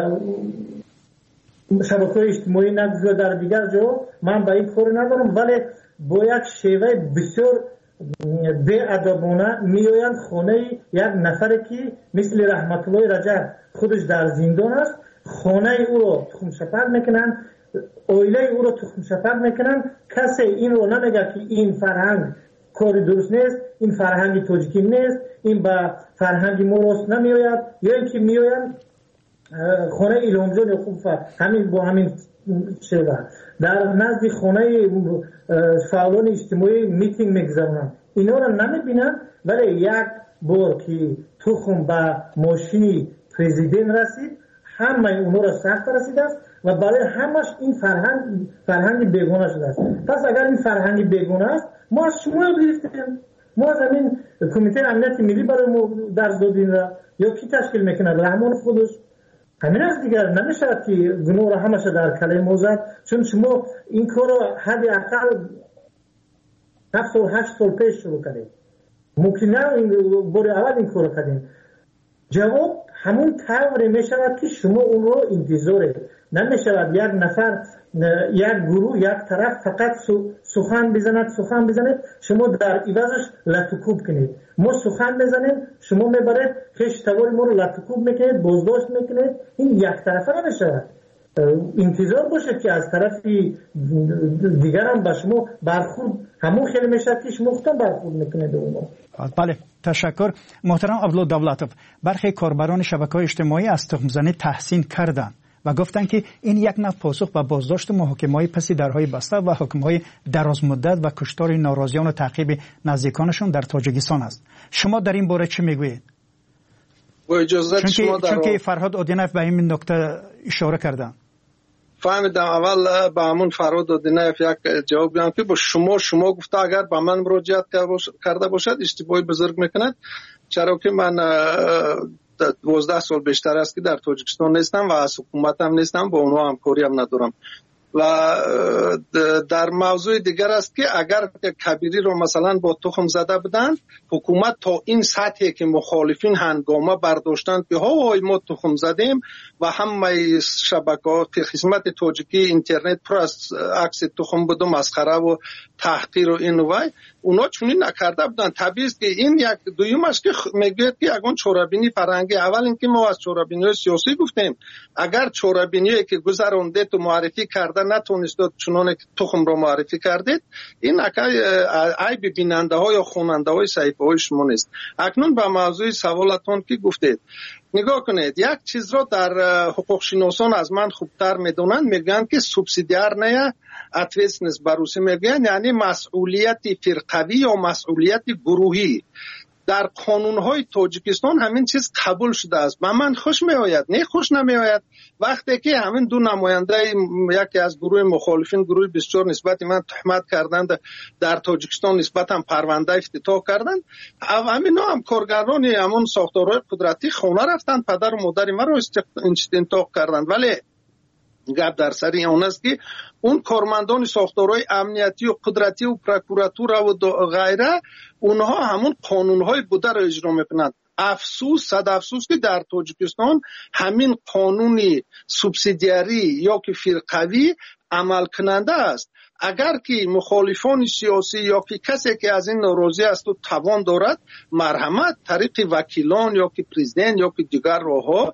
شبکه‌های اجتماعی نگفت و در دیگر جا، من به این کار ندارم، ولی با یک شیوه بسیار بی‌ادبانه میآیند خانه یک نفر که مثل رحمت الله رجب خودش در زندان است، خانه او رو تخم شپر میکنن، اویله او رو تخم شپر میکنن. کسی این رو نمیگه که این فرهنگ کاری درست نیست، این فرهنگ تاجیکی نیست، این به فرهنگ ما راست نمیآید، یا اینکه میآیند خانه ایلامجان خوفه همین با همین شیوه در نزد خانه فعالان اجتماعی میتینگ میگذارن. اینا رو نمیبینن، ولی یک بار که تخم به ماشین پرزیدنت رسید همه اونها را سخت رسیده است و برای همش این فرهنگ فرهنگ بیگانه شده است. پس اگر این فرهنگ بیگانه است، ما از شما گرفتیم، ما از همین کمیته امنیت ملی برای ما درس دادیم را یا کی تشکیل میکنه؟ رحمان خودش. همین از دیگر نمیشه که گناه را همش در کلمه موزد، چون شما این کار را حداقل هفت سال هشت سال پیش شروع کردید. ممکن نه این بار اول این کار کردیم. جواب همون طوری می شود که شما اون رو انتظاره نمی شود یک نفر یک گروه یک طرف فقط سخن بزند سخن بزند شما در عوضش لطوکوب کنید. ما سخن بزنیم شما میبرید خیش تبار ما رو لطوکوب میکنید، بازداشت میکنید. این یک طرفه نمی شود. انتظار باشه که از طرف دیگر هم به شما برخورد همون خیلی میشه که شما خودتان برخورد میکنید اونو. بله، تشکر. محترم عبدالله دولتوف، برخی کاربران شبکه‌های اجتماعی از تخم‌زنی تحسین کردند و گفتند که این یک نوع پاسخ به بازداشت محاکمه‌های پس درهای بسته و حکم‌های درازمدت و کشتار ناراضیان و تعقیب نزدیکانشون در تاجیکستان است. شما در این باره چه میگویید؟ با اجازه شما در چون که فرهاد اودینف به این نکته اشاره کردند. فهمیدم. اول به همون فرهاد اودینف یک جواب بدم که با شما شما گفته اگر به من مراجعت کرده باشد اشتباهی بزرگ میکند، چرا که من دوازده سال بیشتر است که در تاجیکستان نیستم و از حکومت هم نیستم، با اونها همکاری هم ندارم. و در موضوع دیگر است که اگر کبیری رو مثلا با تخم زده بودن، حکومت تا این سطحی که مخالفین هنگامه برداشتند که ها ما تخم زدیم و همه شبکه‌ها خدمت تاجیکی اینترنت پر از عکس تخم بود و مسخره و تحقیر و این و اونا چونین نکرده بودن. طبیعی است که این یک دویمش که میگه که اگه چورابینی فرهنگی، اول اینکه ما از چورابینی سیاسی گفتیم، اگر چورابینی که گذرونده تو معرفی کرده نتونست چنانه که تخم رو معرفی کردید، این عیب بیننده ها یا خواننده های صحیفه های شما نیست. اکنون به موضوع سوالتون که گفتید نگاه کنید، یک چیز رو در حقوق شناسان از من خوبتر میدونن، میگن که سوبسیدیار نه اتویسنس بروسی میگن، یعنی مسئولیت فرقوی یا مسئولیت گروهی. در قانون‌های تاجیکستان همین چیز قبول شده است. به من خوش میآید، نه خوش نمیآید وقتی که همین دو نماینده یکی از گروه مخالفین، گروه بسیار نسبت من تهمت کردند در تاجیکستان، نسبت هم پرونده افتتاح کردند. همین هم کارگران همون ساختارهای قدرتی خونه رفتند، پدر و مادر ما رو استنطاق کردند. ولی گپ در سری اون است که اون کارمندان ساختارهای امنیتی و قدرتی و پروکوراتور و غیره، اونها همون قانونهای بوده رو اجرا میکنند. افسوس، صد افسوس که در تاجیکستان همین قانونی سوبسیدیاری یا که فرقوی عمل کننده است. اگر که مخالفان سیاسی یا که کسی که از این ناراضی است و توان دارد، مرحمت طریق وکیلان یا که پرزیدنت یا که دیگر راهها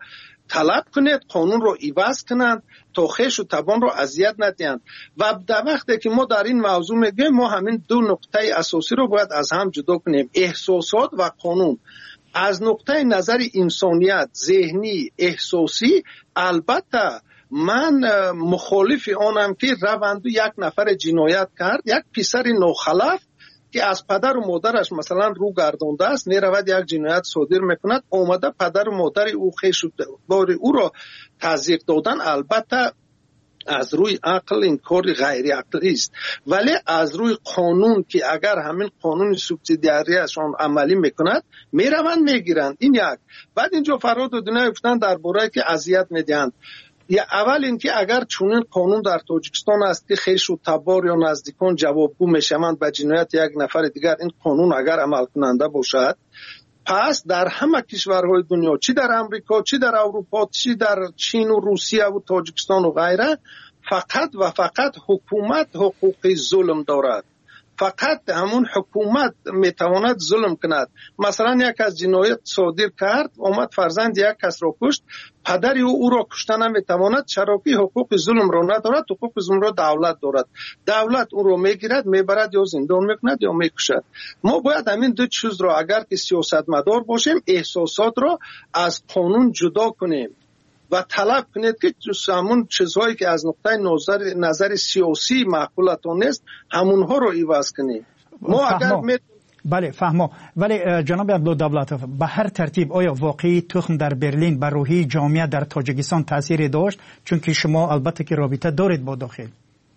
طلب کنید قانون رو عوض کنند تا خویش و تبان رو اذیت ندهند. و در وقتی که ما در این موضوع میگیم ما همین دو نقطه اساسی رو باید از هم جدا کنیم، احساسات و قانون. از نقطه نظر انسانیت، ذهنی، احساسی، البته من مخالف آنم که روند یک نفر جنایت کرد، یک پسر نوخلف که از پدر و مادرش مثلا رو گردانده است میرود یک جنایت صادر میکند، اومده پدر و مادر او خویش بار او را تضییق دادن، البته از روی عقل این کار غیر عقلی است. ولی از روی قانون که اگر همین قانون سوبسیدیاریشان عملی میکند میروند میگیرند. این یک. بعد اینجا فراد و دنیا افتن درباره که اذیت میدهند. یا اول اینکه اگر چونین قانون در تاجیکستان است که خویش و تبار یا نزدیکان جوابگو میشوند به جنایت یک نفر دیگر، این قانون اگر عمل کننده باشد، پس در همه کشورهای دنیا، چی در امریکا، چی در اروپا، چی در چین و روسیه و تاجیکستان و غیره، فقط و فقط حکومت حقوق ظلم دارد. فقط همون حکومت میتواند ظلم کند. مثلا یک از جنایت صادر کرد، اومد فرزند یک کس را کشت، پدری او او را کشتن نمیتواند، چرا که حقوق ظلم را ندارد، حقوق ظلم را دولت دارد. دولت او را میگیرد، میبرد یا زندان میکند یا میکشد. ما باید همین دو چیز را اگر که سیاستمدار باشیم، احساسات را از قانون جدا کنیم و طلب کنید که همون چیزهایی که از نقطه نظر نظر سیاسی معقولتان نیست همونها رو عوض کنید. ما فهمو. اگر می... بله فهمو. ولی جناب عبدالدولتوف، به هر ترتیب آیا واقعی تخم در برلین بر روحی جامعه در تاجیکستان تاثیر داشت؟ چون که شما البته که رابطه دارید با داخل.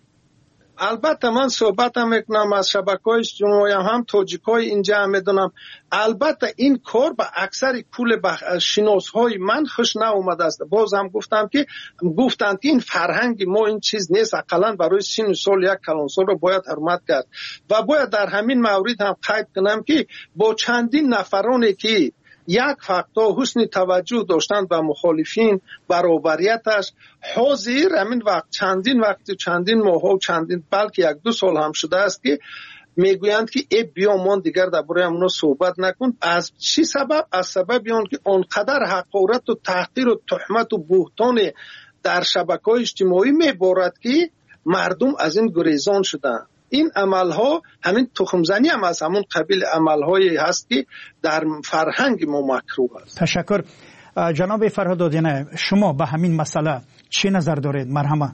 البته من صحبتم میکنم از شبکه‌های اجتماعی، هم تاجیکای اینجا هم میدونم. البته این کار به اکثر کل بخ... شناسهای من خوش ناومده است. باز هم گفتم که گفتند که این فرهنگ ما این چیز نیست، اقلا برای سن سال یک کلانسال رو باید حرمت کرد. و باید در همین مورد هم قید کنم که با چندین نفرانی که یک فقطا حسن توجه داشتند به مخالفین برابریتش، حاضر همین وقت چندین وقت چندین ماه و چندین بلکه یک دو سال هم شده است که میگویند که ای بیا من دیگر درباره اونا صحبت نکن. از چی سبب؟ از سبب آن که آنقدر حقارت و تحقیر و تهمت و بهتان در شبکه‌های اجتماعی میبارد که مردم از این گریزان شدند. این عملها همین تخمزنی هم از همون قبیل عملهایی هست که در فرهنگ ما مکروه است. تشکر. جناب فرهادادینه، شما به همین مسئله چی نظر دارید؟ مرحمت.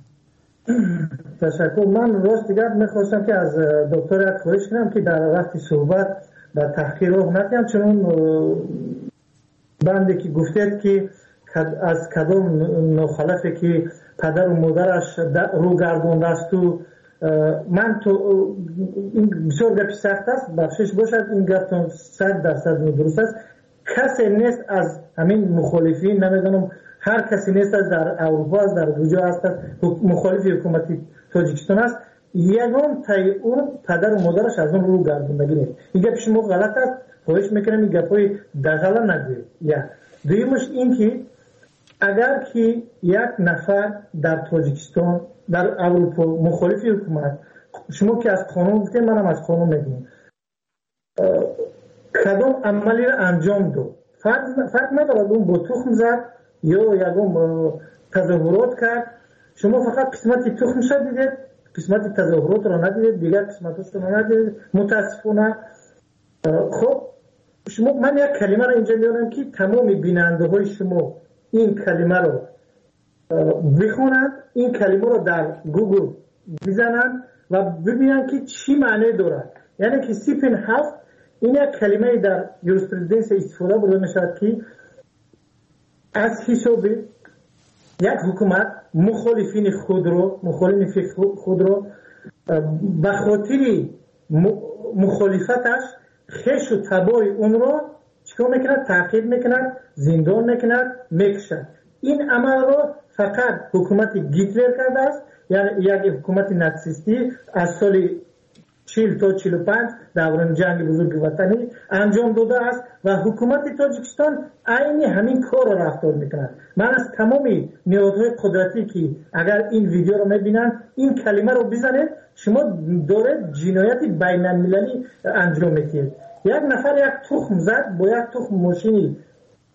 تشکر. من راست دیگر میخواستم که از دکتر یک خواهش کنم که در وقت صحبت به تحقیر رو نکنم، چون بنده که گفتید که از کدام ناخلفه که پدر و مادرش رو گردونده است و من تو این بسیار گپی سخت است، بخشش باشد این گفتم صد درصد درست است. کسی نیست از همین مخالفین، نمیدونم هر کسی نیست از در اروپا است در کجا است مخالف حکومت تاجیکستان است، یگان تای اون پدر و مادرش از اون رو گردوندگی نیست. این گپ شما غلط است، خواهش میکنم این گپای دغلا نگویید. یا دویمش این که اگر که یک نفر در تاجیکستان در اروپا مخالف حکومت، شما که از قانون گفتید منم از قانون میگم، کدام عملی را انجام داد فرق فرق ندارد اون با تخم زد یا یگام تظاهرات کرد، شما فقط قسمت تخمش دیدید، قسمت تظاهرات را ندیدید، دیگر قسمتش را ندیدید متاسفانه. خب شما من یک کلمه را اینجا میارم که تمام بیننده های شما این کلمه رو بخونند، این کلمه رو در گوگل بزنند و ببینند که چی معنی دارد. یعنی که سیپن هفت این یک کلمه در یوریسپرودنس استفاده برده میشود که از حساب یک حکومت مخالفین خود رو مخالفین خود رو به خاطر مخالفتش خش و تبای اون رو چیکار میکند؟ تعقیب میکند، زندان میکند، میکشد. این عمل رو فقط حکومت گیتلر کرده است، یعنی یک حکومت ناتسیستی از سال چهل تا چهل و پنج دوران جنگ بزرگ وطنی انجام داده است و حکومت تاجیکستان عین همین کار را رفتار میکند. من از تمام نهادهای قدرتی که اگر این ویدیو رو میبینن این کلمه رو بزنید، شما داره جنایت بین المللی انجام میدید. یک نفر یک تخم زد با یک تخم ماشینی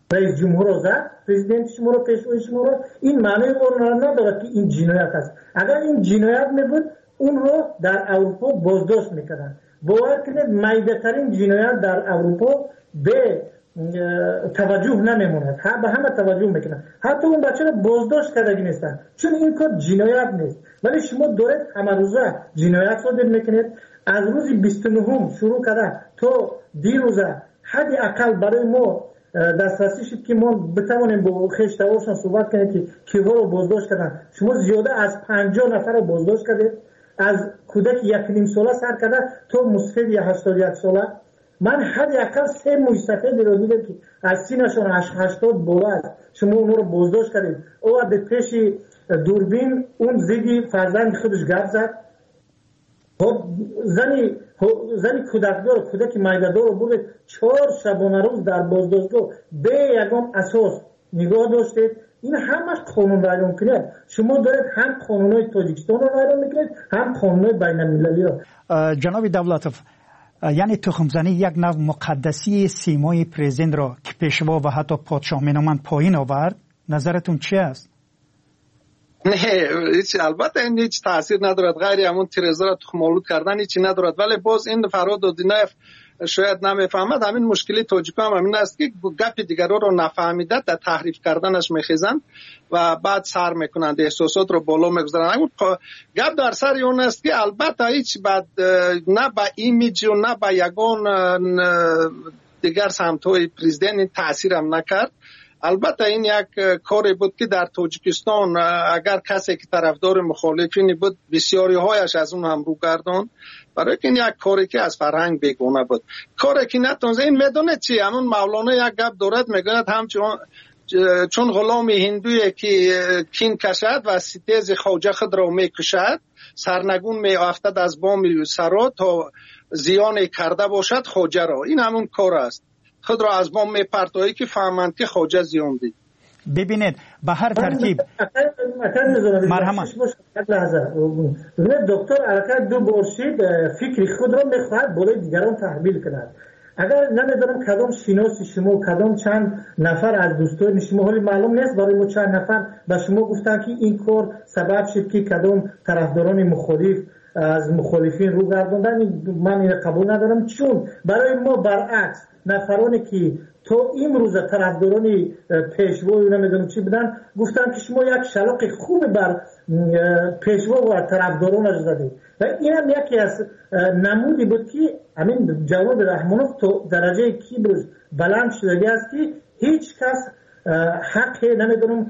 رئیس جمهور رو زد، پرزیدنت شما رو، پیشوای شما رو، این معنی اون نداره که این جنایت است. اگر این جنایت میبود اون رو در اروپا بازداشت میکردن. باور کنید میده‌ترین جنایت در اروپا به توجه نمیموند، به همه توجه میکنن، حتی اون بچه رو بازداشت کردگی نیستن، چون این کار جنایت نیست. ولی شما دارید همه روزه جنایت صادر میکنید. از روز بیست و نه شروع کرده تا دیروزه حد اقل برای ما دسترسی شد که ما بتوانیم با خشتوارشان صحبت کنیم که کیها رو بازداشت کردن. شما زیاده از پنجاه نفر رو بازداشت کردید، از کودک یک نیم ساله سر کرده تا مسفید یا هشتاد و یک ساله. من حد اقل سه موج سفید رو دیدم که از سینشون هشتاد بالا است. شما اون رو بازداشت کردید. او به پیش دوربین اون زیدی فرزند خودش گپ زد. زنی زنی کودکدار، کودک میده‌دار رو برد چهار شبانه روز در بازداشتگاه به یگان اساس نگاه داشتید. این همش قانون ویران کنید. شما دارید هم قانونهای تاجیکستان رو ویران میکنید، هم قانونهای بین المللی رو. جناب دولتوف، یعنی تخمزنی یک نوع مقدسی سیمای پرزیدنت را که پیشوا و حتی پادشاه مینامند پایین آورد، نظرتون چی است؟ نه هیچ، البته این هیچ تاثیر ندارد، غیر همون تیرزا را تخم‌آلود کردن هیچی ندارد. ولی باز این فراد دودینایف شاید نمیفهمد. همین مشکلی تاجیک‌ها هم همین است که گپ دیگرها رو نفهمیده در تحریف کردنش میخیزند و بعد سر میکنند، احساسات رو بالا میگذارند. اون گپ در سر اون است که البته هیچ بعد نه به ایمیج و نه به یگان دیگر سمت‌های پرزیدنت تاثیر هم نکرد. البته این یک کاری بود که در تاجیکستان اگر کسی که طرفدار مخالفینی بود بسیاری هایش از اون هم رو گردان، برای که این یک کاری که از فرهنگ بیگانه بود، کاری که نتونست. این میدونه چی؟ همون مولانا یک گپ دارد، میگوید همچون چون غلام هندویی که کین کشد و ستیز خواجه خود را میکشد، سرنگون میافتد از بام سرا تا زیان کرده باشد خواجه را. این همون کار است، خود را از بام میپرتایی که فهمند که خواجه زیان دید. ببینید به هر ترتیب مرحمت دکتر حرکت دو برشید فکر خود را میخواهد بالای دیگران تحمیل کند. اگر نمیدارم کدام شناسی شما کدام چند نفر از دوستان شما، حالی معلوم نیست برای ما چند نفر به شما گفتن که این کار سبب شد که کدام طرفداران مخالف از مخالفین رو گرداندن، من این قبول ندارم. چون برای ما برعکس نفرانی که تو امروز طرفداران پیشوا و نمیدونم چی بودن گفتن که شما یک شلاق خوب بر پیشوا و طرفدارانش زدید و این هم یکی از نمودی بود که همین جواد رحمانوف تو درجه کیبرش بلند شده است که هیچ کس حق نمیدونم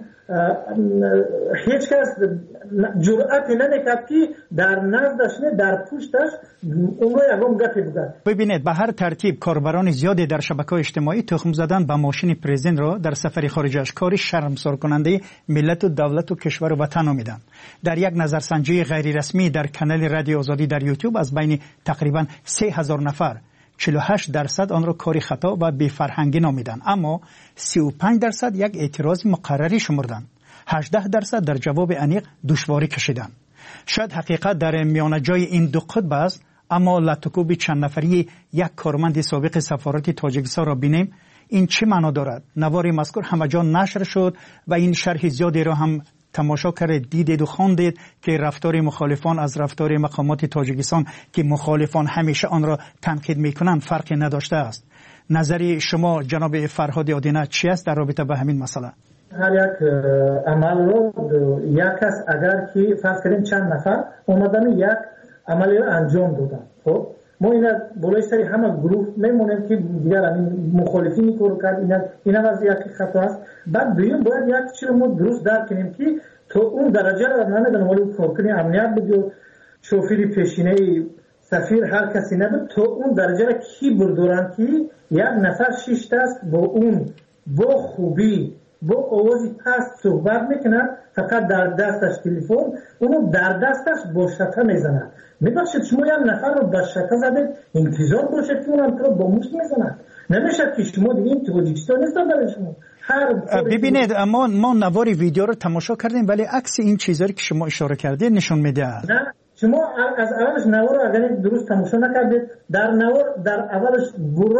هیچ کس جرأت نمیکرد که در نزدش نه در پشتش اون رو یکم گپی بگه. ببینید به هر ترتیب کاربران زیادی در شبکه‌های اجتماعی تخم زدن به ماشین پرزیدنت را در سفر خارج کاری شرمسار کننده ملت و دولت و کشور و وطن نامیدند. در یک نظرسنجی غیر رسمی در کانال رادیو آزادی در یوتیوب از بین تقریبا سه هزار نفر چهل و هشت درصد آن را کاری خطا و بی‌فرهنگی نامیدند، اما سی و پنج درصد یک اعتراض مقرری شمردند. هجده درصد در جواب انیق دشواری کشیدند. شاید حقیقت در میانه جای این دو قطب است، اما لطکوب چند نفری یک کارمند سابق سفارت تاجیکستان را بینیم. این چه معنا دارد؟ نوار مذکور همه جا نشر شد و این شرح زیادی را هم تماشا کرد، دیدید و خواندید که رفتار مخالفان از رفتار مقامات تاجیکستان که مخالفان همیشه آن را تنقید میکنند فرقی نداشته است. نظری شما جناب فرهاد آدینه چی است در رابطه با همین مسئله؟ هر یک عمل رو یک کس اگر که فرض کنیم چند نفر اومدن یک عملی رو انجام دادن، خب ما اینا بالای سری همه گروه میمونیم که دیگر همین مخالفینی کارو کرد، اینا اینا از یک خطا است. بعد دویم باید یک چیز ما درست درک کنیم که تو اون درجه رو نمیدونم ولی کارکنی امنیت بگو شوفیر پیشینه سفیر هر کسی نبود تو اون درجه رو کی بردارن که یک نفر شش دست با اون با خوبی با آوازی پست صحبت میکنن، فقط در دستش تلفن، اونو در دستش با شته میزنن. میبخشید شما یک نفر رو با شته زدید انتظار باشید که اونم تو رو با مشت میزنن. نمیشه که شما دیگه این تاجیکستان نیست برای شما. ببینید ما ما نواری ویدیو رو تماشا کردیم ولی عکس این چیزایی که شما اشاره کردید نشون میده. نه شما از اولش نوار رو اگر درست تماشا نکردید، در نوار در اولش برو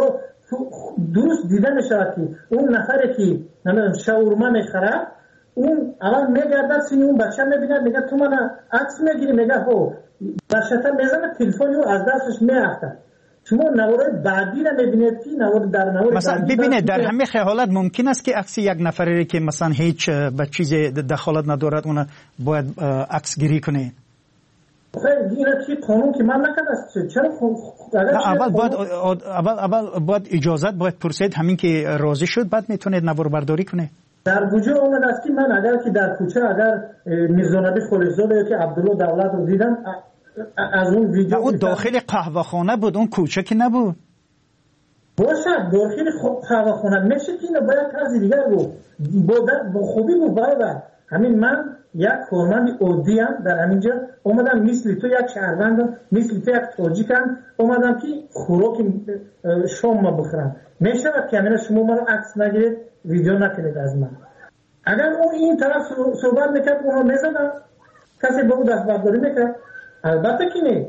درست دیده می شود که اون نفری که نمیدونم شاورما میخره اون اول میگرده سینی اون بچه میبینه میگه تو من عکس میگیری میگه هو بچه میزنه تلفنی رو از دستش میافته. شما نوارد بعدی را میبینید که نوارد در نوارد مثلا ببینید در همه حالت ممکن است که عکس یک نفری که مثلا هیچ به چیز دخالت ندارد اون باید عکس گیری کنه. خیر اینا چی قانون که من نکرده است چرا اول باید اول اول باید اجازت باید پرسید همین که راضی شد بعد میتونید نوار برداری کنه. در وجود اومد است که من اگر که در کوچه اگر میرزانبی خلیزاده یا که عبدالله دولت رو دیدم از اون ویدیو اون داخل قهوه خانه بود اون کوچه که نبود باشد داخل قهوه خانه میشه که اینو باید طرز دیگر رو با خوبی بود باید همین من یک کارمند عادی ام در همینجا اومدم مثل تو یک شهروندم مثل تو یک تاجیکم اومدم که خوراک شام ما بخورم میشود که همین شما ما رو عکس نگیرید ویدیو نکنید از من اگر اون این طرف صحبت میکرد اونو میزدم کسی به اون دست برداری میکرد البته که نه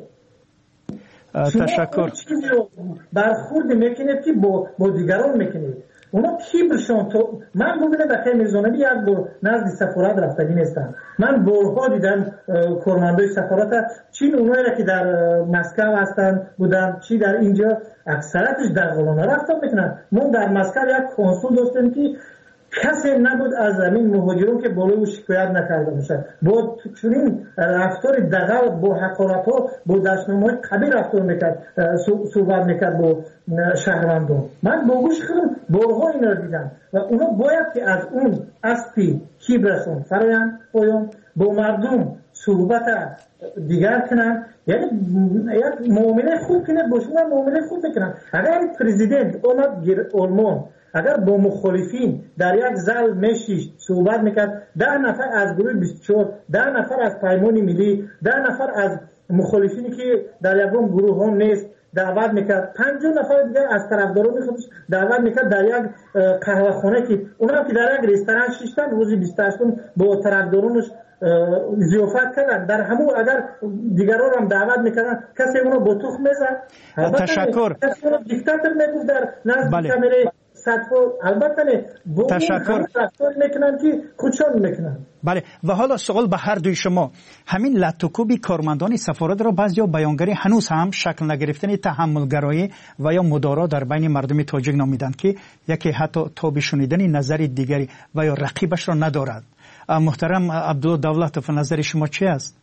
تشکر برخورد میکنید که با, با دیگران میکنید اونا کیبرشون تو من ببینم بخیر میرزانبی یک بار نزد سفارت رفتگی نیستم من بارها دیدم کارمندای سفارت چین اونایی را که در مسکو هستن بودن چی در اینجا اکثرتش در قلانه رفتن میکنن من در مسکو یک کنسول داشتم که کسی نبود از زمین مهاجرون که بالای او شکایت نکرده باشد با چنین رفتار دغل با حقارت ها با دستنامه‌های قبیح رفتار میکرد صحبت میکرد با شهروندان من با گوش خودم بارها این را دیدم و اونا باید که از اون اسپی کیبرشون فرایم پایان با مردم صحبت دیگر کنن یعنی یک معامله خوب کنه باشون معامله خوب بکنن اگر پرزیدنت اومد گیر آلمان اگر با مخالفین در یک زل میشیشت صحبت میکرد ده نفر از گروه بیست و چهار ده نفر از پیمان ملی ده نفر از مخالفینی که در یکم گروه هم نیست دعوت میکرد پنجاه نفر دیگر از طرفداران خودش دعوت میکرد در یک قهوه خانه که اونها که در یک رستوران شیشتن روزی بیست و هشت با طرفدارانش ضیافت کردن در همون اگر دیگران هم دعوت میکردن کسی اونو با تخم میزد تشکر کسی اونو دیکتاتور میگفت در نزد کامره البته نه تشکر میکنن که کوچان میکنن بله و حالا سوال به هر دوی شما همین لطوکوبی کارمندان سفارت را بعضیا بیانگری هنوز هم شکل نگرفتن تحملگرایی و یا مدارا در بین مردم تاجیک نامیدند که یکی حتی تاب شنیدن نظر دیگری و یا رقیبش را ندارد. محترم عبدالله دولتوف نظر شما چی است؟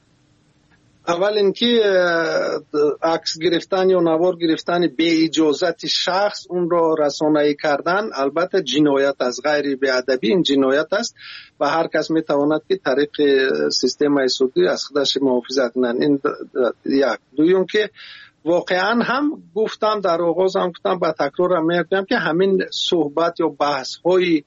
اول اینکه عکس گرفتن یا نوار گرفتن به اجازت شخص اون را رسانه‌ای کردن البته جنایت است غیر بی‌ادبی این جنایت است و هر کس میتواند که طریق سیستم سودی از خودش محافظت کنند این یک دوم که واقعا هم گفتم در آغاز هم گفتم با تکرار هم میگم که همین صحبت یا بحث های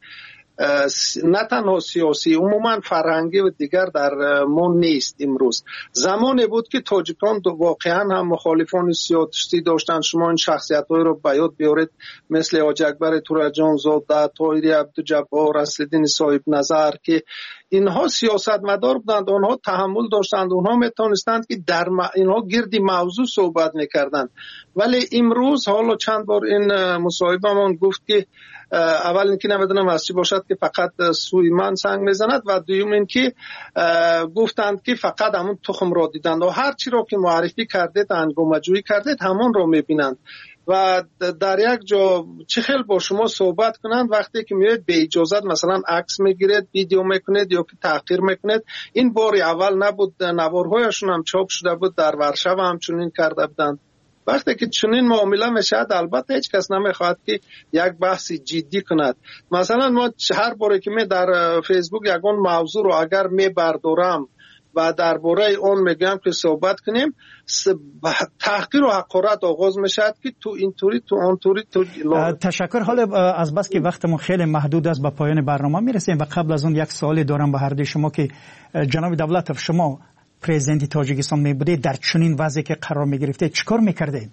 نه تنها سیاسی عموما فرهنگی و دیگر در ما نیست امروز زمانی بود که تاجیکان واقعا هم مخالفان سیاسی داشتن شما این شخصیت های رو به یاد بیارید مثل حاجی اکبر تورجان زاده طاهری عبدالجبار اصل‌الدین صاحب نظر که اینها سیاستمدار بودند اونها تحمل داشتند اونها میتونستند که در م... اینها گردی موضوع صحبت میکردند ولی امروز حالا چند بار این مصاحبه‌مان گفت که اول اینکه نمیدونم از چی باشد که فقط سوی من سنگ میزند و دوم اینکه گفتند که فقط همون تخم را دیدند و هر چی را که معرفی کردید انگامه‌جویی کردید همون را میبینند و در یک جا چه خیلی با شما صحبت کنند وقتی که میاد به اجازت مثلا عکس میگیرید ویدیو میکنید یا که تحقیر میکنید این بار اول نبود نوارهایشون هم چاپ شده بود در ورشو هم چنین کرده بودند وقتی که چنین معامله میشد البته هیچ کس نمیخواد که یک بحث جدی کند مثلا ما هر باره که می در فیسبوک یگان موضوع رو اگر می بردارم و درباره اون میگم که صحبت کنیم تحقیر و حقارت آغاز میشد که تو اینطوری تو اونطوری تو تشکر حالا از بس که وقتمون خیلی محدود است به پایان برنامه میرسیم و قبل از اون یک سوالی دارم به هر دوی شما که جناب دولتوف شما پرزیدنت تاجیکستان می بوده در چنین وضعی که قرار می گرفته چیکار میکرده؟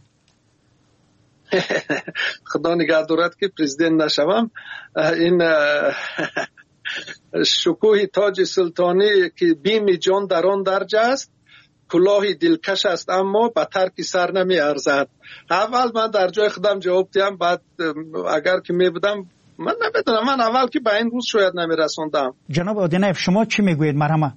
خدا نگهدارد که پرزیدنت نشوم این شکوه تاج سلطانی که بیم جان در آن درجه است کلاه دلکش است اما به ترک سر نمی ارزد. اول من در جای خودم جواب دیم، بعد اگر که می بودم من نمیدونم، من اول که به این روز شاید نمی رسوندم. جناب آدینایف شما چی میگویید؟ مرحمت.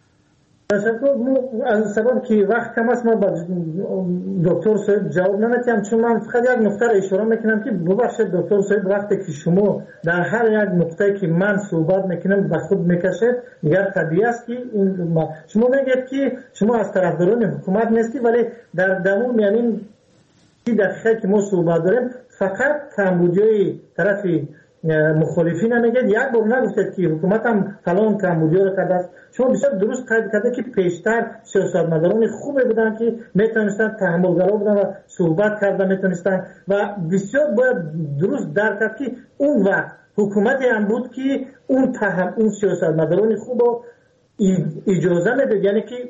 از سبب که وقت کم است ما با دکتر صاحب جواب نمیتیم، چون من فقط یک نقطه را اشاره میکنم که ببخشید دکتر صاحب وقتی که شما در هر یک نقطه که من صحبت میکنم به خود میکشید دیگر طبیعی است که شما میگید که شما از طرفداران حکومت نیستی، ولی در دمون یعنی دقیقه که ما صحبت داریم فقط کمبودیای طرف مخالفین نمیگید، یک بار نگفتید که حکومت هم فلان کمبودیا رو کرده است. شما بسیار درست قید کرده که پیشتر سیاستمداران خوبی بودن که میتونستن تحملگرا بودن و صحبت کرده میتونستن و بسیار باید درست درک کرد که اون وقت حکومتی هم بود که اون تهم اون سیاستمداران خوب رو اجازه میداد، یعنی که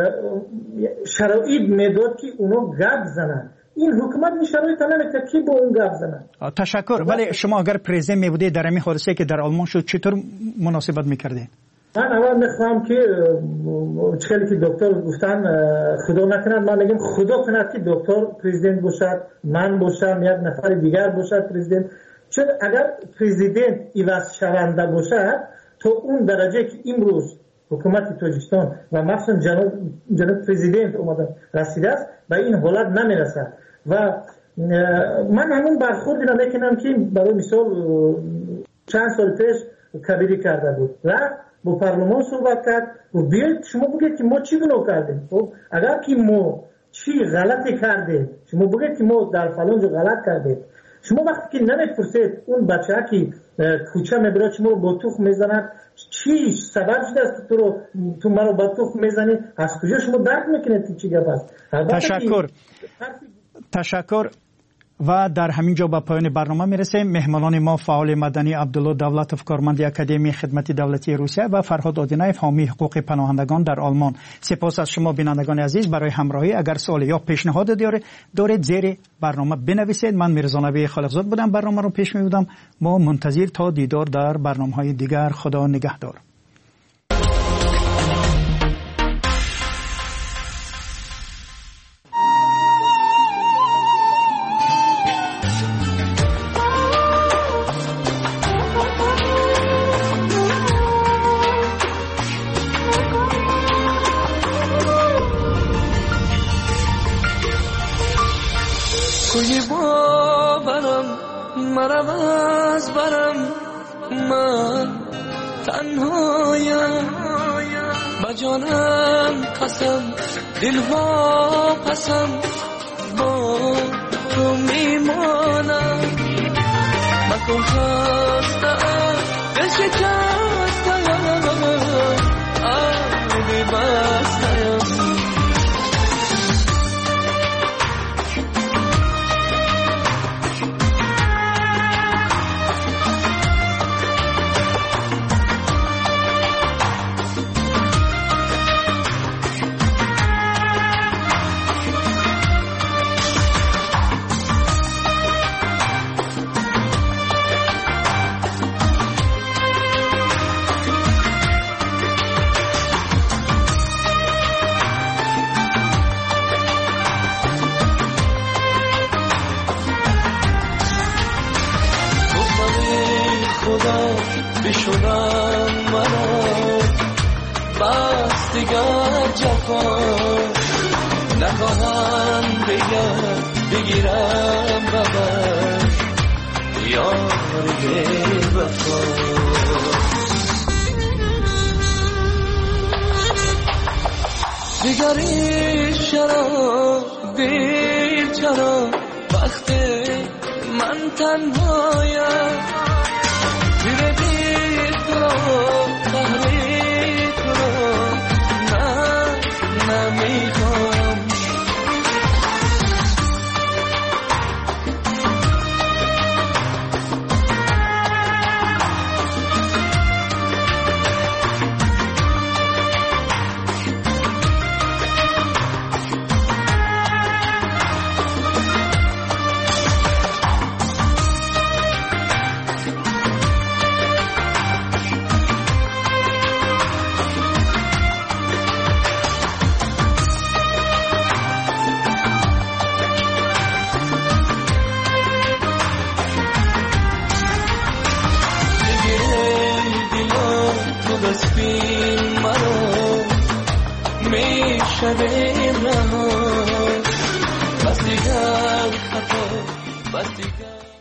شرایط میداد که اونا گپ زنن. این حکومت این شرایط نمیده که با اون گپ زنن. تشکر. ولی شما اگر پرزیدنت میبودید در همین حادثه که در آلمان شد چطور مناسبت میکردید؟ من اول میخوام که چخیلی که دکتر گفتن خدا نکند، من میگم خدا کند که دکتر پرزیدنت باشد، من باشم، یک نفر دیگر باشد پرزیدنت، چون اگر پرزیدنت عوض شونده باشد تا اون درجه که امروز حکومت تاجیکستان و مخصوصا جناب جناب پرزیدنت اومدن رسیده است به این حالت نمیرسد. و من همون برخوردی را میکنم که برای مثال چند سال پیش کبیری کرده بود، رفت با پارلمان صحبت کرد و بیاید شما بگید که ما چی گناه کردیم. خب اگر که ما چی غلطی کردیم شما بگید که ما در فلان جا غلط کردیم. شما وقتی که نمیپرسید اون بچه ها که کوچه میبرد شما رو با توخ میزند چی سبب شده است تو رو تو مرا با توخ میزنی، از کجا شما درک میکنید که چی گپ است؟ تشکر. تشکر. و در همین جا به پایان برنامه میرسیم. مهمانان ما فعال مدنی عبدالله دولتوف کارمند اکادمی خدمت دولتی روسیه و فرهاد آدینایف حامی حقوق پناهندگان در آلمان. سپاس از شما بینندگان عزیز برای همراهی. اگر سوال یا پیشنهاد دارید دارید زیر برنامه بنویسید. من میرزا نبی خالقزاد بودم، برنامه رو پیش میبردم. ما منتظر تا دیدار در برنامه‌های دیگر. خدا نگهدار. کوی باورم مرم از برم من تنهایم با جانم قسم دلها قسم با تو میمانم مکن خستم بشکستم آبی بستم بشونم منو بس دیگر جفا نخواهم بگم بگیرم ببر یار بی وفا دیگری چرا دیر چرا وقتی من تنهایم زیر دیر کنم تحریک کنم نه نمیخوام شویم رها بس دیگر خطا بس دیگر